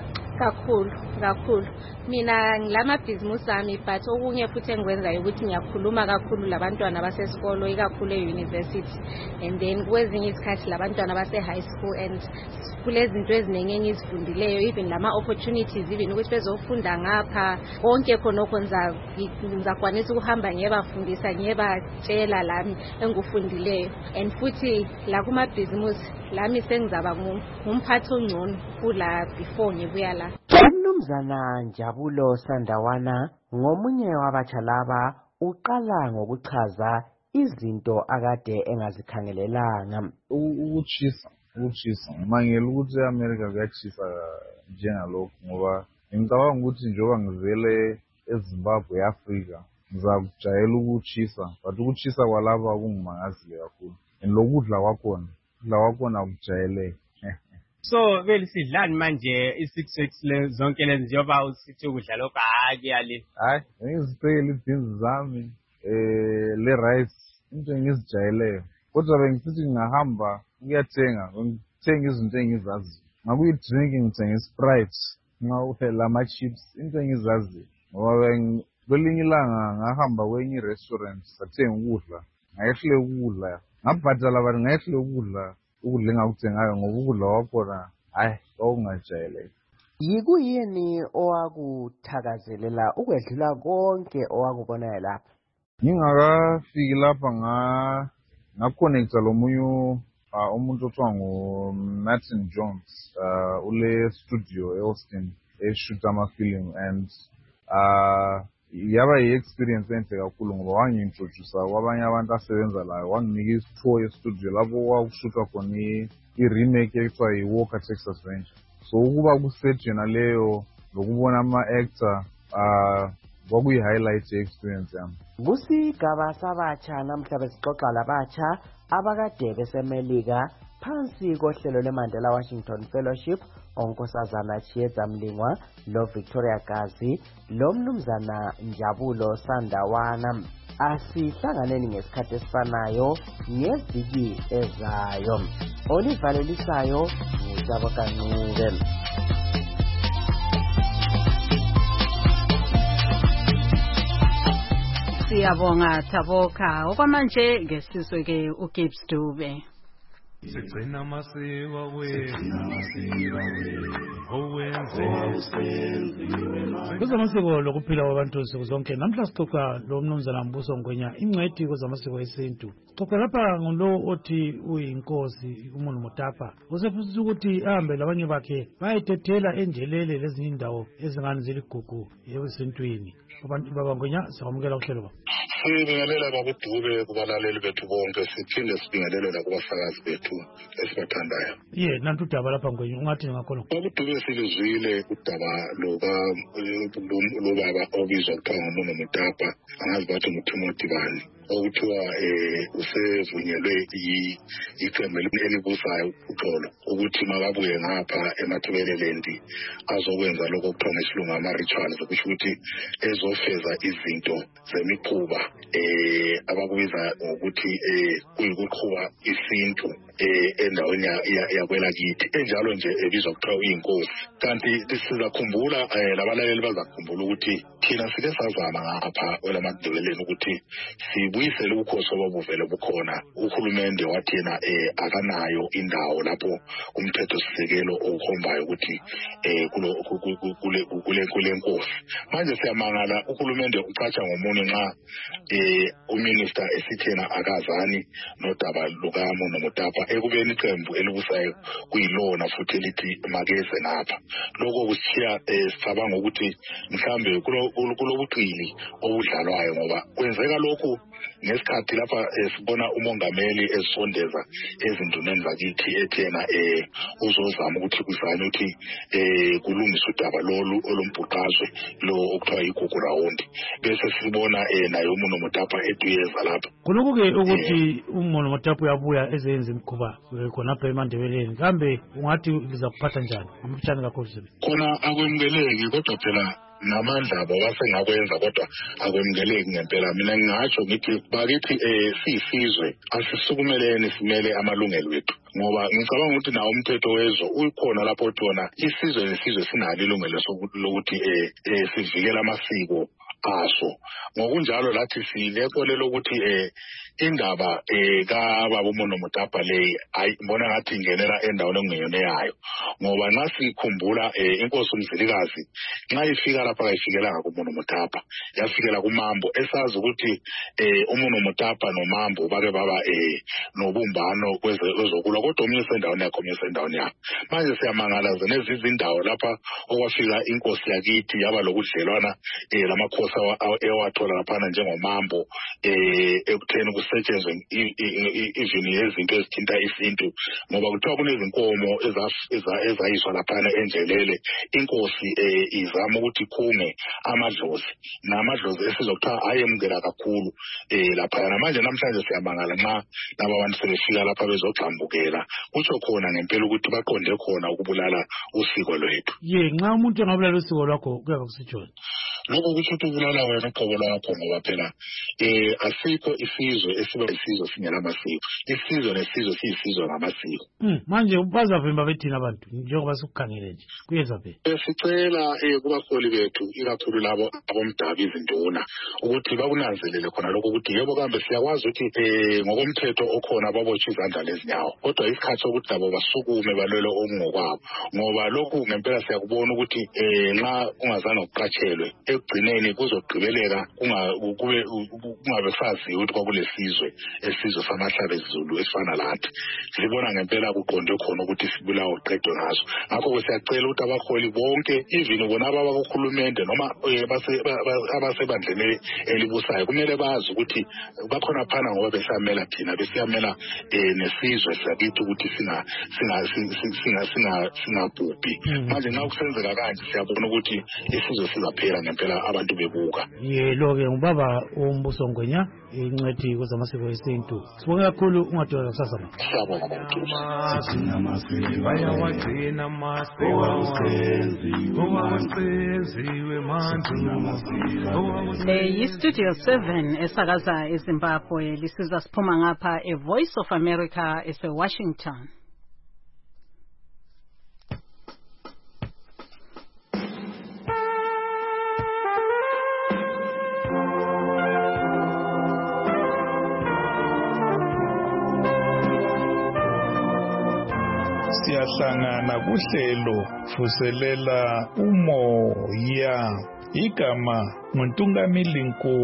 Kakhulu. Mina ngilamabhizimusi ami but okunye futhi engikwenzayo ukuthi ngiyakhuluma kakhulu labantwana basesikolo ikakhulu e-university and then kwezinye izikhathi labantwana base-high school and kulezinto eziningi engizifundileyo even lama-opportunities even ukuthi bezofunda ngapha konke khonokho ngizakwanisa ukuhamba ngiyebafundisa ngiyebatshela lami engikufundileyo and futhi la kumabhizimusi lami sengizaba ngumphathi ongcono kula before ngibuya la. Umnumzana Njabulo Sandawana ngomunye wabatsha laba uqala ngokuchaza izinto akade engazikhangelelanga. Ukuchisa ngimangela ukuthi eAmerica kuyachisa njengalokho ngoba ngicabanga ukuthi njengoba ngivele eZimbabwe eAfrika ngizakujayela ukuchisa but ukuchisa kwalapha kungimangazile kakhulu and lokudla kwakhona akujayeleke. So belisidlani manje i6 zonke lezi njengoba usithi ukudla lokho yali? Hayi ngizibhekela ibhizinisi zami le rice into engizijayeleyo kodwa bengisithi ngingahamba ngiyathenga ngithenga izinto engizazi ngakuyi-drink ngithenga Sprite lama-chips into engizazi ngoba kwelinye ilanga ngahamba kwenye i-restaurant sathenga ukudla ngayehle ukudla ngabhadala abantu ngayehle ukudla engakuthengayo ngoba ukudla kwakhona hayi kwakungajayeleki. Yikuyini owakuthakazelela ukwedlula konke owakubonayo lapha? Ngingakafiki lapha ngaconnecta lomunye umuntu othiwa nguMartin Jones ule studio e-Austin eshoot amafilimu and yaba yi-experience enhle kakhulu ngoba wangi-introduce kwabanye abantu asebenza layo wanginika i-tour ye-studio lapho kwakushuthwa khona i-remake ekuthiwa yi-Walker Texas Ranger. So ukuba kuset yona leyo lokubona ama-actor kwakuyi-highlight ye-experience yami. Kusigaba sabatsha namhla besixoxa labatsha abakade besemelika phansi kohlelo lweMandela Washington Fellowship uNkosazana Chiyeza Mlingwa lo Victoria Gazi lo mnumzana Njabulo Sandawana. Asihlanganeni ngesikhathi esifanayo ngeviki ezayo. Olivalelisayo nguThabo Kancube. Siyabonga Thaboka. Okwamanje ngesizwe ke uGibbs Dube. Sigcina amasiko wethu owenze Kuzamasiko lokuphila kwabantu nsuku zonke. Namhla sixoxa lo mnumzana Mbuso Ngwenya ingcwethi kuzamasiko esintu. Sixoxa lapha ngolo othi uyinkosi uMunu Mutapa. Usefisa ukuthi ahambe labanye bakhe bayetethela enjelele lezinye indawo ezingani ziligugu esintwini. Baba Ngwenya siyamukela uhlelo ba. Sibingelela babuDube kubalaleli bethu bonke siphinde sibingelela kubasakazi bethu esibathandayo. Nantu udaba lapha Ngwenya ungathi ngakhona. babuDube silizwile udaba lobaba obizwa kuthiwa nguMunu Mutapa angazi bathi nguTimothy bani okuthiwa usevunyelwe iqembu elibusayo uxolo ukuthi makabuye ngapha eMathebeleland azokwenza lokho okuthiwa ngesilungu ama-rituals okusho ukuthi ezofeza izinto zemikhuba abakubiza ngokuthi kuyikuqhuba isintu endaweni yakwelakithi enjalo nje ebizwa kuthiwa uyinkosi. Kanti sizakhumbula labalaleli bazakhumbula ukuthi thina sike sazama ngapha kwelaMathebeleland ukuthi sibuyisele ubukhosi obabuvele bukhona. Uhulumende wathi yena akanayo indawo lapho umthetho sisekelo okhombayo ukuthi kule nkosi. Manje siyamangala uhulumende ucatsha ngomunye nxa uminister esithena akazani nodaba lukaMunu Mutapa ekubeni iqembu elibusayo kuyilona futhi elithi makeze ngapha. Lokho kusithiya sicabanga ukuthi mhlambe kulobuqili obudlalwayo ngoba kwenzeka lokhu ngesikhathi lapha sibona umongameli esondeza ezinduneni zakithi ethena uzozama ukuthi kuzanywe ukuthi kulungiswe udaba lolu olumbhuqazwe lo okuthiwa igugu rawundi bese sibona naye uMunu Mutapa etuyeza lapha. Kuloko-ke ukuthi uMunu Mutapa uyabuya ezenza imikhuba khonapha eMandebeleni kambe ungathi liza kuphatha njani amfitshane kakhulu sebe khona akwemukeleki kodwa phela namandla abo basengakwenza kodwa akwemukeleki ngempela. Mina ngingatsho ngithi bakithi siyisizwe asisukumeleni simele amalungelo wethu ngoba ngicabanga ukuthi nawo umthetho wezwe ukhona lapho thona isizwe nesizwe sinalo ilungelo lokuthi sivikele amasiko aso. Ngokunjalo lathi silekolelo ukuthi indaba kababa uMunu Mutapa le ayibona ngathi ingenela endaweni engeyona yayo ngoba nxa sikhumbula inkosi uMzilikazi nxa ifika lapha kayifikelanga kuMunu Mutapa yafikela kuMambo esazi ukuthi uMunu Mutapa noMambo bake baba nobumbano kwezokulwa kodwa omunye sendaweni yakhe omunye sendaweni yakhe. Manje siyamangala zenezindawo lapha okwafika inkosi yakithi yaba lokudlelwana lamakhosi ewathola laphana njengomambo ekutheni kusetshenzwe even yezinto ezithinta isintu ngoba kuthiwa kunezinkomo ezayiswa laphana enjelele inkosi izama ukuthi khunge amadlozi namadlozi esizokuthiwa ayemukela kakhulu laphana. Manje namhlanje siyamangala nxa laba bantu sebefika lapha bezogxambukela kutsho khona ngempela ukuthi baqonde khona ukubulala usiko lwethu. Nxa umuntu engabulala usiko lwakho kuyaba kusitshona lokho kusho ukuthi ubulala wena uqobo lwakho ngoba phela asikho isizwe esiba isizwe singela masiko. Isizwe nesizwe siyisizwe ngamasiko. Manje bazavimba bethina abantu njengoba sikukhangele nje kuyeza phela. Sicela kubaholi bethu ikakhulu labo abomdabi izinduna ukuthi bakunanzelele khona lokho ukuthi yebo kambe siyakwazi ukuthi ngokomthetho okhona babotshwe izandla lezinyawo kodwa isikhathi sokuthi labo basukume balwele okungokwabo ngoba lokhu ngempela siyakubona ukuthi nxa ungazange uqatshelwe ekugcineni kuzogqibeleka kungabe saziyo ukuthi kwakulesizwe esizwe samahlaba ezulu esifana lathi. Sibona ngempela kuqonde khona ukuthi sibulawo qedwe ngaso. Ngakho siyacela ukuthi abaholi bonke even bona abakuhulumende noma abasebandleni elibusayo kumele bazi ukuthi bakhona phana ngoba besiyamela thina besiyamela nesizwe sakithi ukuthi singabhubhi. Manje nxa kusenzeka kanje siyabona ukuthi isizwe sizaphela ngempela abantu bebuka. Lo-ke ngubaba uMbuso Ngwenya ingcwethi kwezamasiko esintu. Sibonge kakhulu ungadoda kusasa. Siyabonga babuDube. bayawagcina amasiko owawenziwe manje. Le yi-Studio 7 esakaza eZimbabwe lisiza siphuma ngapha eVoice of America ese-Washington. sihlangana kuhlelo vuselela umoya. Igama nguNtungamili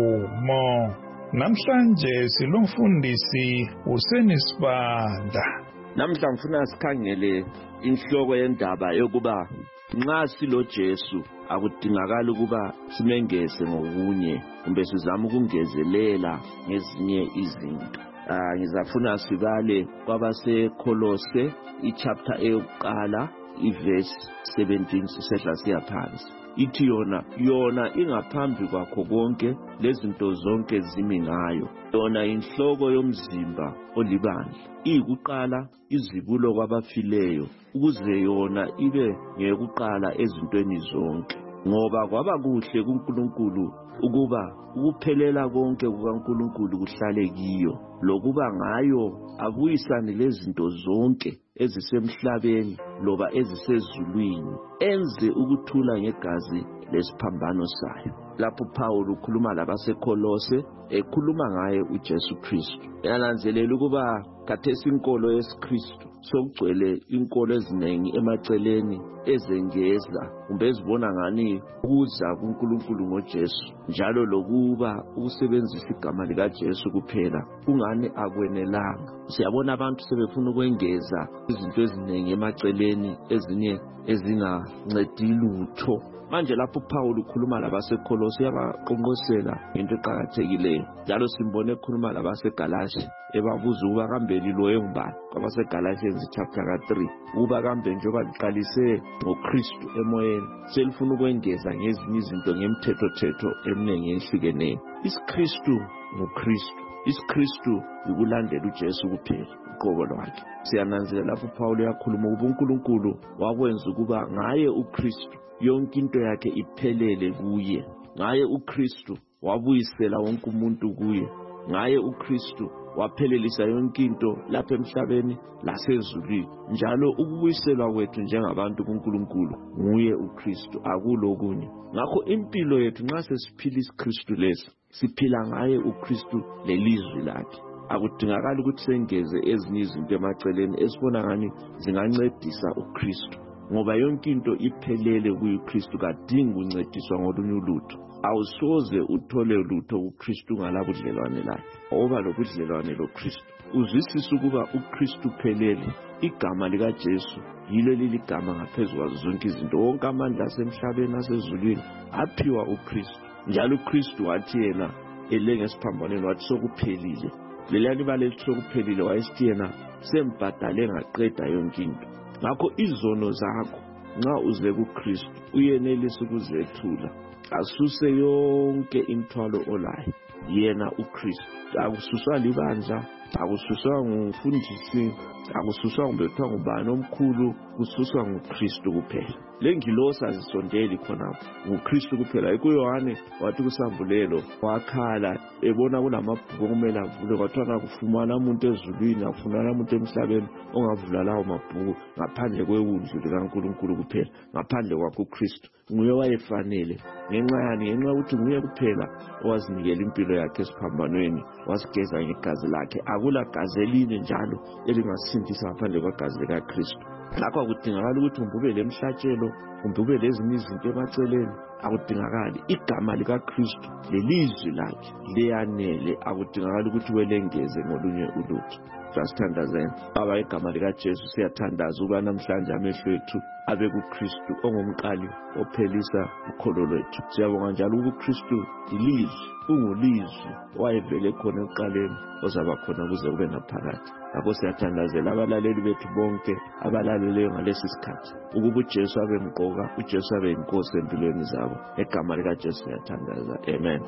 Nkomo. Namhlanje silomfundisi uSenisibanda. Namhla ngifuna sikhangele inhloko yendaba yokuba nxa silo Jesu akudingakala ukuba simengeze ngokunye kumbe sizama ukungezelela ngezinye izinto. Ngizafuna sibale kwabaseKolose ichapter eyokuqala iverse 17 sisehla siya phansi. Ithi yona ingaphambi kwakho konke lezinto zonke zimi ngayo. Yona inhloko yomzimba olibandla, iyikuqala izibulo kwabafileyo, ukuze yona ibe ngekuqala ezintweni zonke. Ngoba kwaba kuhle kuNkulunkulu ukuba ukuphelela konke kukaNkulunkulu kuhlale kiyo, lokuba ngayo abuyisane lezinto zonke ezisemhlabeni loba ezisezulwini, enze ukuthula ngegazi lesiphambano sayo. Lapho Paul ukhuluma labaseKolose ekhuluma ngaye uJesu Kristu. Yananzelela ukuba khathesi inkolo yesiKristu sokugcwele inkolo ezinengi emaceleni ezengeza kumbe ezibona ngani ukuza kuNkulunkulu ngoJesu, njalo lokuba ukusebenzisa igama likaJesu kuphela kungani akwenelanga. Siyabona abantu sebefuna ukwengeza izinto ezinengi emaceleni, ezinye ezingancedi lutho. Manje lapho Paul ukhuluma labaseKolose uyabaqonqosela into eqhakathekileyo. Njalo simbone ekhuluma labaseGalatia ebabuza ukuba kambe liloye ngubani. KwabaseGalatians chapter 3 ukuba kambe njengoba liqalise ngoKristu emoyeni selifuna ukwengeza ngezinye izinto ngemthetho eminingi ehlukeneyo. IsiKristu nguKristu. IsiKristu ukulandela uJesu kuphela uqobo lwakhe. Siyananzelela lapho Paul uyakhuluma ukuba uNkulunkulu wakwenza ukuba ngaye uKristu yonke into yakhe iphelele kuye. Ngaye uKristu wabuyisela wonke umuntu kuye. Ngaye uKristu waphelelisa yonke into lapha emhlabeni lasezulwini. Njalo ukubuyiselwa kwethu njengabantu kuNkulunkulu nguye uKristu, akulokunye. Ngakho impilo yethu nxa sesiphila isikristu lesi, siphila ngaye uKristu lelizwi lakhe. Akudingakala ukuthi sengeze ezinye izinto emaceleni esibona ngani zingancedisa uKristu, ngoba yonke into iphelele kuYikristu, kadingi uncediswa ngolunye ulutho. Awusoze uthole lutho kuKristu ngalabudlelwane laye. Oba lobudlelwane loKristu uzwisisa ukuba uKristu phelele. Igama likaJesu yilo liligama ngaphezulu kwazo zonke izinto. Wonke amandla asemhlabeni asezulwini aphiwa uKristu, njalo uKristu wathi yena elengesiphambano wathi sokuphelile. Lelani bale sokuphelile wayesithi yena sembhadale ngaqeda yonke into. Ngakho izono zakho nxa uze kuKristu uyenelisa ukuzethula, asuse yonke imthwalo olayo. Yena uKristu akususwa libandla, akususwa ngumfundisi, akususwa ngubethwa ngubani omkhulu, kususwa nguKristu kuphela. Lengilosi azisondeli khonapho, nguKristu kuphela. kuYohane wathi kusambulelo wakhala ebona kunamabhuku okumele avule, kwathiwa akufumana umuntu ezulwini, akufumana umuntu emhlabeni ongavula lawo mabhuku ngaphandle kwewundlu likaNkulunkulu kuphela, ngaphandle kwakho uKristu. Nguye wayefanele. Ngenxa yani? Ngenxa yokuthi nguye kuphela owazinikela impilo yakhe esiphambanweni, wasigeza ngegazi lakhe. Akula gazi elinye njalo elingasindisa ngaphandle kwagazi likaKristu. Ngakho akudingakala ukuthi ube lemhlatshelo kumbe ube lezinye izinto emaceleni. Akudingakali. Igama likaKristu lelizwi lakhe liyanele. Akudingakala ukuthi welengeze ngolunye ulutho. Sasithandazeni baba, igama likaJesu siyathandaza ukuba namhlanje amehlo ethu abe kuKristu ongumqali ophelisa ukholo lwethu. Siyabonga njalo uKristu ilizwi, ungulizwi wayevele khona ekuqaleni ozaba khona kuze kube naphakade. Ngakho siyathandazela abalaleli bethu bonke abalaleleyo ngalesi sikhathi ukuba uJesu abe mqoka, uJesu abe inkosi empilweni zabo. Egama likaJesu siyathandaza. Amen.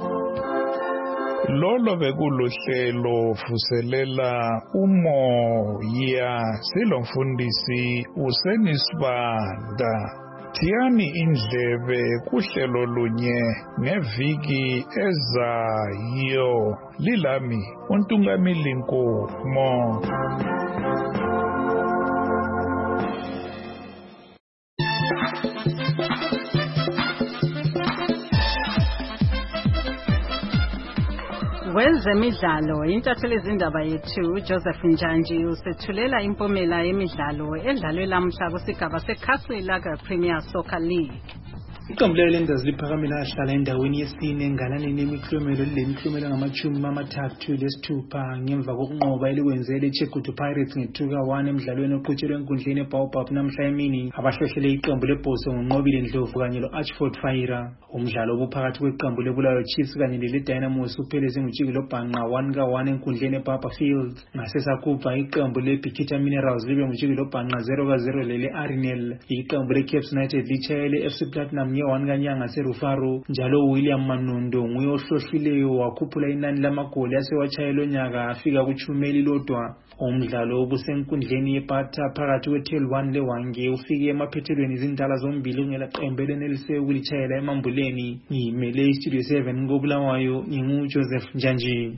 Lolo bekuluhlelo vuselela umoya, silomfundisi uSenisibanda. Thiyani indlebe kuhlelo lunye ngeviki ezayo. Lilami uNtungamili Nkomo. Wezemidlalo intatheli izindaba yethu Joseph Njanji usethulela impumela yemidlalo edlalwe lamhla kusigaba seKhasila Premier Soccer League. Iqembu leLenders liphakamela ahlala endaweni yesine engalaneni yemiklomelo lemiklomelo ngama-36 ngemva kokunqoba elikwenzele eChegutu Pirates nge-2-1 emidlalweni oqhutshelwe enkundleni eBaobab namhla emini. Abahlohlele iqembu leBhoso ngonqobile Ndlovu kanye lo-Archford Fire. Umdlalo obuphakathi kweqembu leBulawayo Chiefs kanye leDynamos uphele zingutshiki lobhanqa 1-1 enkundleni eBarber Field. Ngasesakuba iqembu leBikita Minerals libe ngutshiki lobhanqa 0-0 lele-Arenal. Iqembu leCaps United litshayele FC Platinum nge-1 kanyanga serufaro. Njalo William Manundo nguye ohlohlileyo wakhuphula inani lamagoli asewatshayelwe nyaka afika kuchumeli lodwa. Umdlalo obusenkundleni yePata phakathi kweTel 1 leWange ufike emaphethelweni izindala zombili ngelaqembu elenelise ukulitshayela emambuleni. Ngimele iStudio 7 ngobulawayo nginguJoseph Njanji.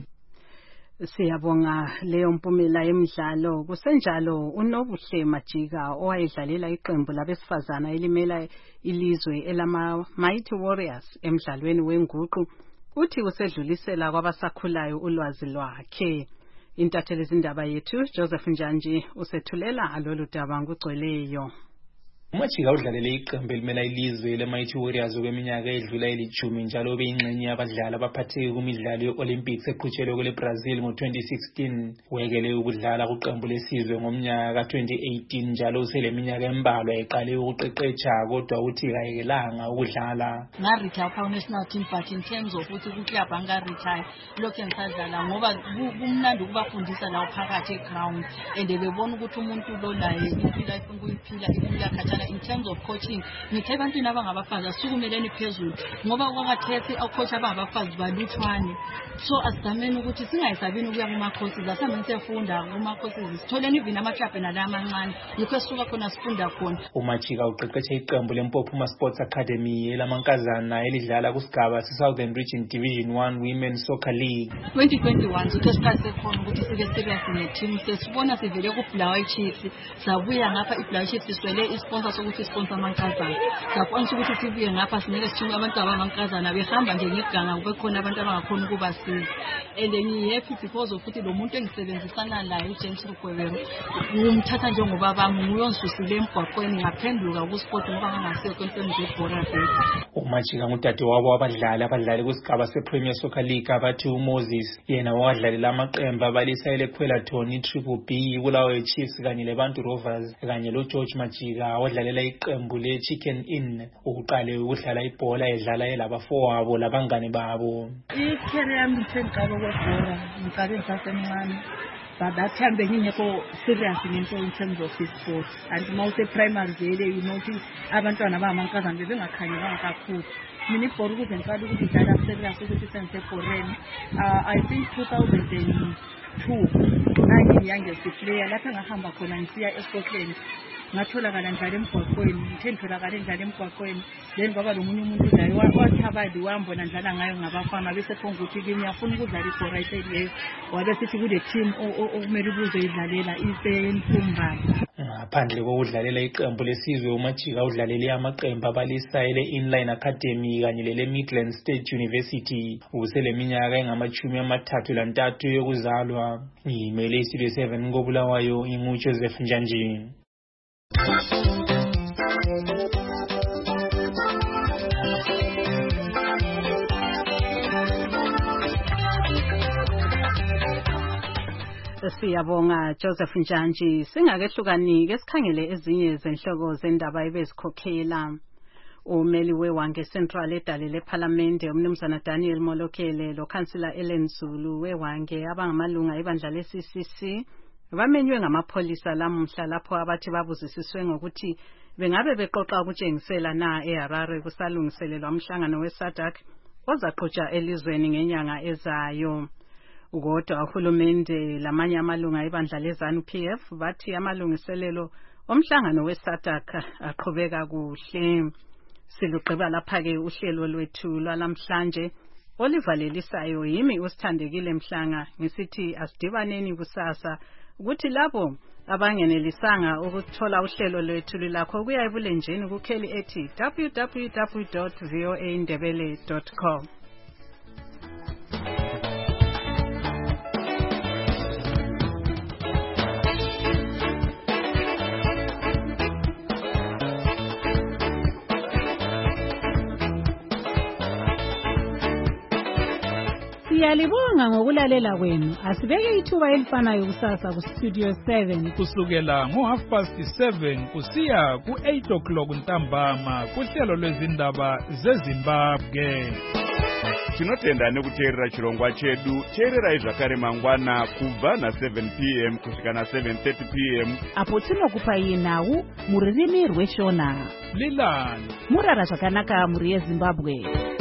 Siyabonga leyo mpumela yemidlalo. Kusenjalo uNobuhle Majika owayedlalela iqembu labesifazana elimela ilizwe elama Mighty Warriors emidlalweni wenguqu uthi usedlulisela kwabasakhulayo ulwazi lwakhe. Intatheli izindaba yethu Joseph Njanji usethulela alolu daba ngugcweleyo. Umajika udlalele iqembu elimela ilizwe le-Mighty Warriors okweminyaka edlula 10 njalo ubeyingxenye yabadlali abaphatheke kumidlalo ye-Olympics eqhutshelwe kwele Brazil ngo-2016. Wekele ukudlala kuqembu lesizwe ngomnyaka ka-2018 njalo useleminyaka embalwa eqale ukuqeqetsha kodwa uthi kayekelanga ukudlala. Ngaretire pha national team but in terms of ukuthi kuclub angaretire lokho ngisadlala ngoba kumnandi ukubafundisa lawo phakathi eground and bebona ukuthi umuntu lo laye impilo ayiphila impilo khathala in terms of coaching. Ngithe abantwana abangabafazi asukumeleni phezulu ngoba kwakathethe coach abangabafazi baluthwane. So asidameni ukuthi singayisabini ukuya kuma courses asameni siyafunda kuma courses sitholeni even ama-club nala amancane yikho esisuka khona sifunda khona. Umajika uqeqeshe iqembu leMpophuma Sports Academy elamankazana elidlala kusigaba se-Southern Region Division 1 Women's Soccer League. 2021 zitho siqale khona ukuthi sike serious ne-team sesibona sivele kuBulawayo Chiefs sabuya ngapha iBulawayo Chiefs siswele isponsor sokuthi sponsor amankazana. Sakwanisa ukuthi sibuye ngapha sinike sithumbe abantu abamankazana behamba nje ngeganga kube khona abantu abangakhona ukuba and ngihappy because of ukuthi lo muntu engisebenzisana laye uJames Rukwebero ngumthatha njengoba bami nguyongisusile emgwaqweni ngaphenduka kusport ngoba ngangasekho empeni zebhora bethu. Umajika ngudade wabo abadlali kusigaba sePremier Soccer League abathi uMoses yena wadlalela amaqembu abalisayele kuphela Tony Triple B Bulawayo Chiefs kanye leBantu Rovers kanye loGeorge Majika wadlalela iqembu leChicken Inn ukuqale ukudlala ibhola edlala elabafowabo labangane babo. I-career ngithengqala kwebhola ngiqale ngisasemncane but that time bengingekho serious ngento in terms of sport and mawuse primary vele you know abantwana abangamankazana bebengakhanyelanga kakhulu. Mina ibhola ukuze ngiqale ukuthi ngidlala serious ukuthi sengisebhoreni I think 2002 ngangiyangesi player lapha ngahamba khona ngisiya eScotland ngatholakala njalo emgwaqweni ngitholakala njalo emgwaqweni then baba lo munye umuntu laye wathabadi wambona njalo ngayo ngabafana bese khonga ukuthi kimi ngiyafuna ukudlala ibhola leyo wabe sithi kule team okumele uzoyidlalela iseMpumbane. Ngaphandle kokudlalela iqembu lesizwe uMajika udlalele amaqembu abalisayele Inline Academy kanye lele Midland State University useleminyaka engama-33 yokuzalwa. Ngimele iStudio 7 ngobulawayo nginguJoseph Njanji. Siyabonga Joseph Njanji. Singakehlukani ke sikhangele ezinye zenhloko zendaba ebezikhokhela. Umeli weWange Central edale leParliamente umnumzana Daniel Molokele lo Councillor Ellen Zulu weWange abangamalunga ebandla leCCC bamenywe ngamapholisa lamuhla lapho abathi babuzisiswe ngokuthi bengabe beqoqa ukutshengisela na eHarare kusalungiselelwa umhlangano weSADC ozaqhutshwa elizweni ngenyanga ezayo. Kodwa uhulumende lamanye amalunga ebandla leZANU-PF bathi amalungiselelo omhlangano weSADC aqhubeka kuhle. Siluqeba lapha ke uhlelo lwethu lwalamhlanje olivalelisayo yimi uSithandekile Mhlanga ngisithi asidibaneni kusasa ukuthi labo abangenelisanga ukuthola uhlelo lwethu lakho kuya ebulenjini kukheli ethi www.voaindebele.com. Siyalibonga ngokulalela kwenu. Asibeke ithuba elifanayo kusasa ku Studio 7 kusukela ngo7:30 kusiya ku8 ntambama kuhlelo lwezindaba zeZimbabwe. Tinotenda nekuteerera chirongwa chedu. Teererai zvakare mangwana kubva na7 p.m. kusvika na7:30 p.m. apo tinokupai nhau mururimi rweshona. Lilani murara zvakanaka muri yeZimbabwe.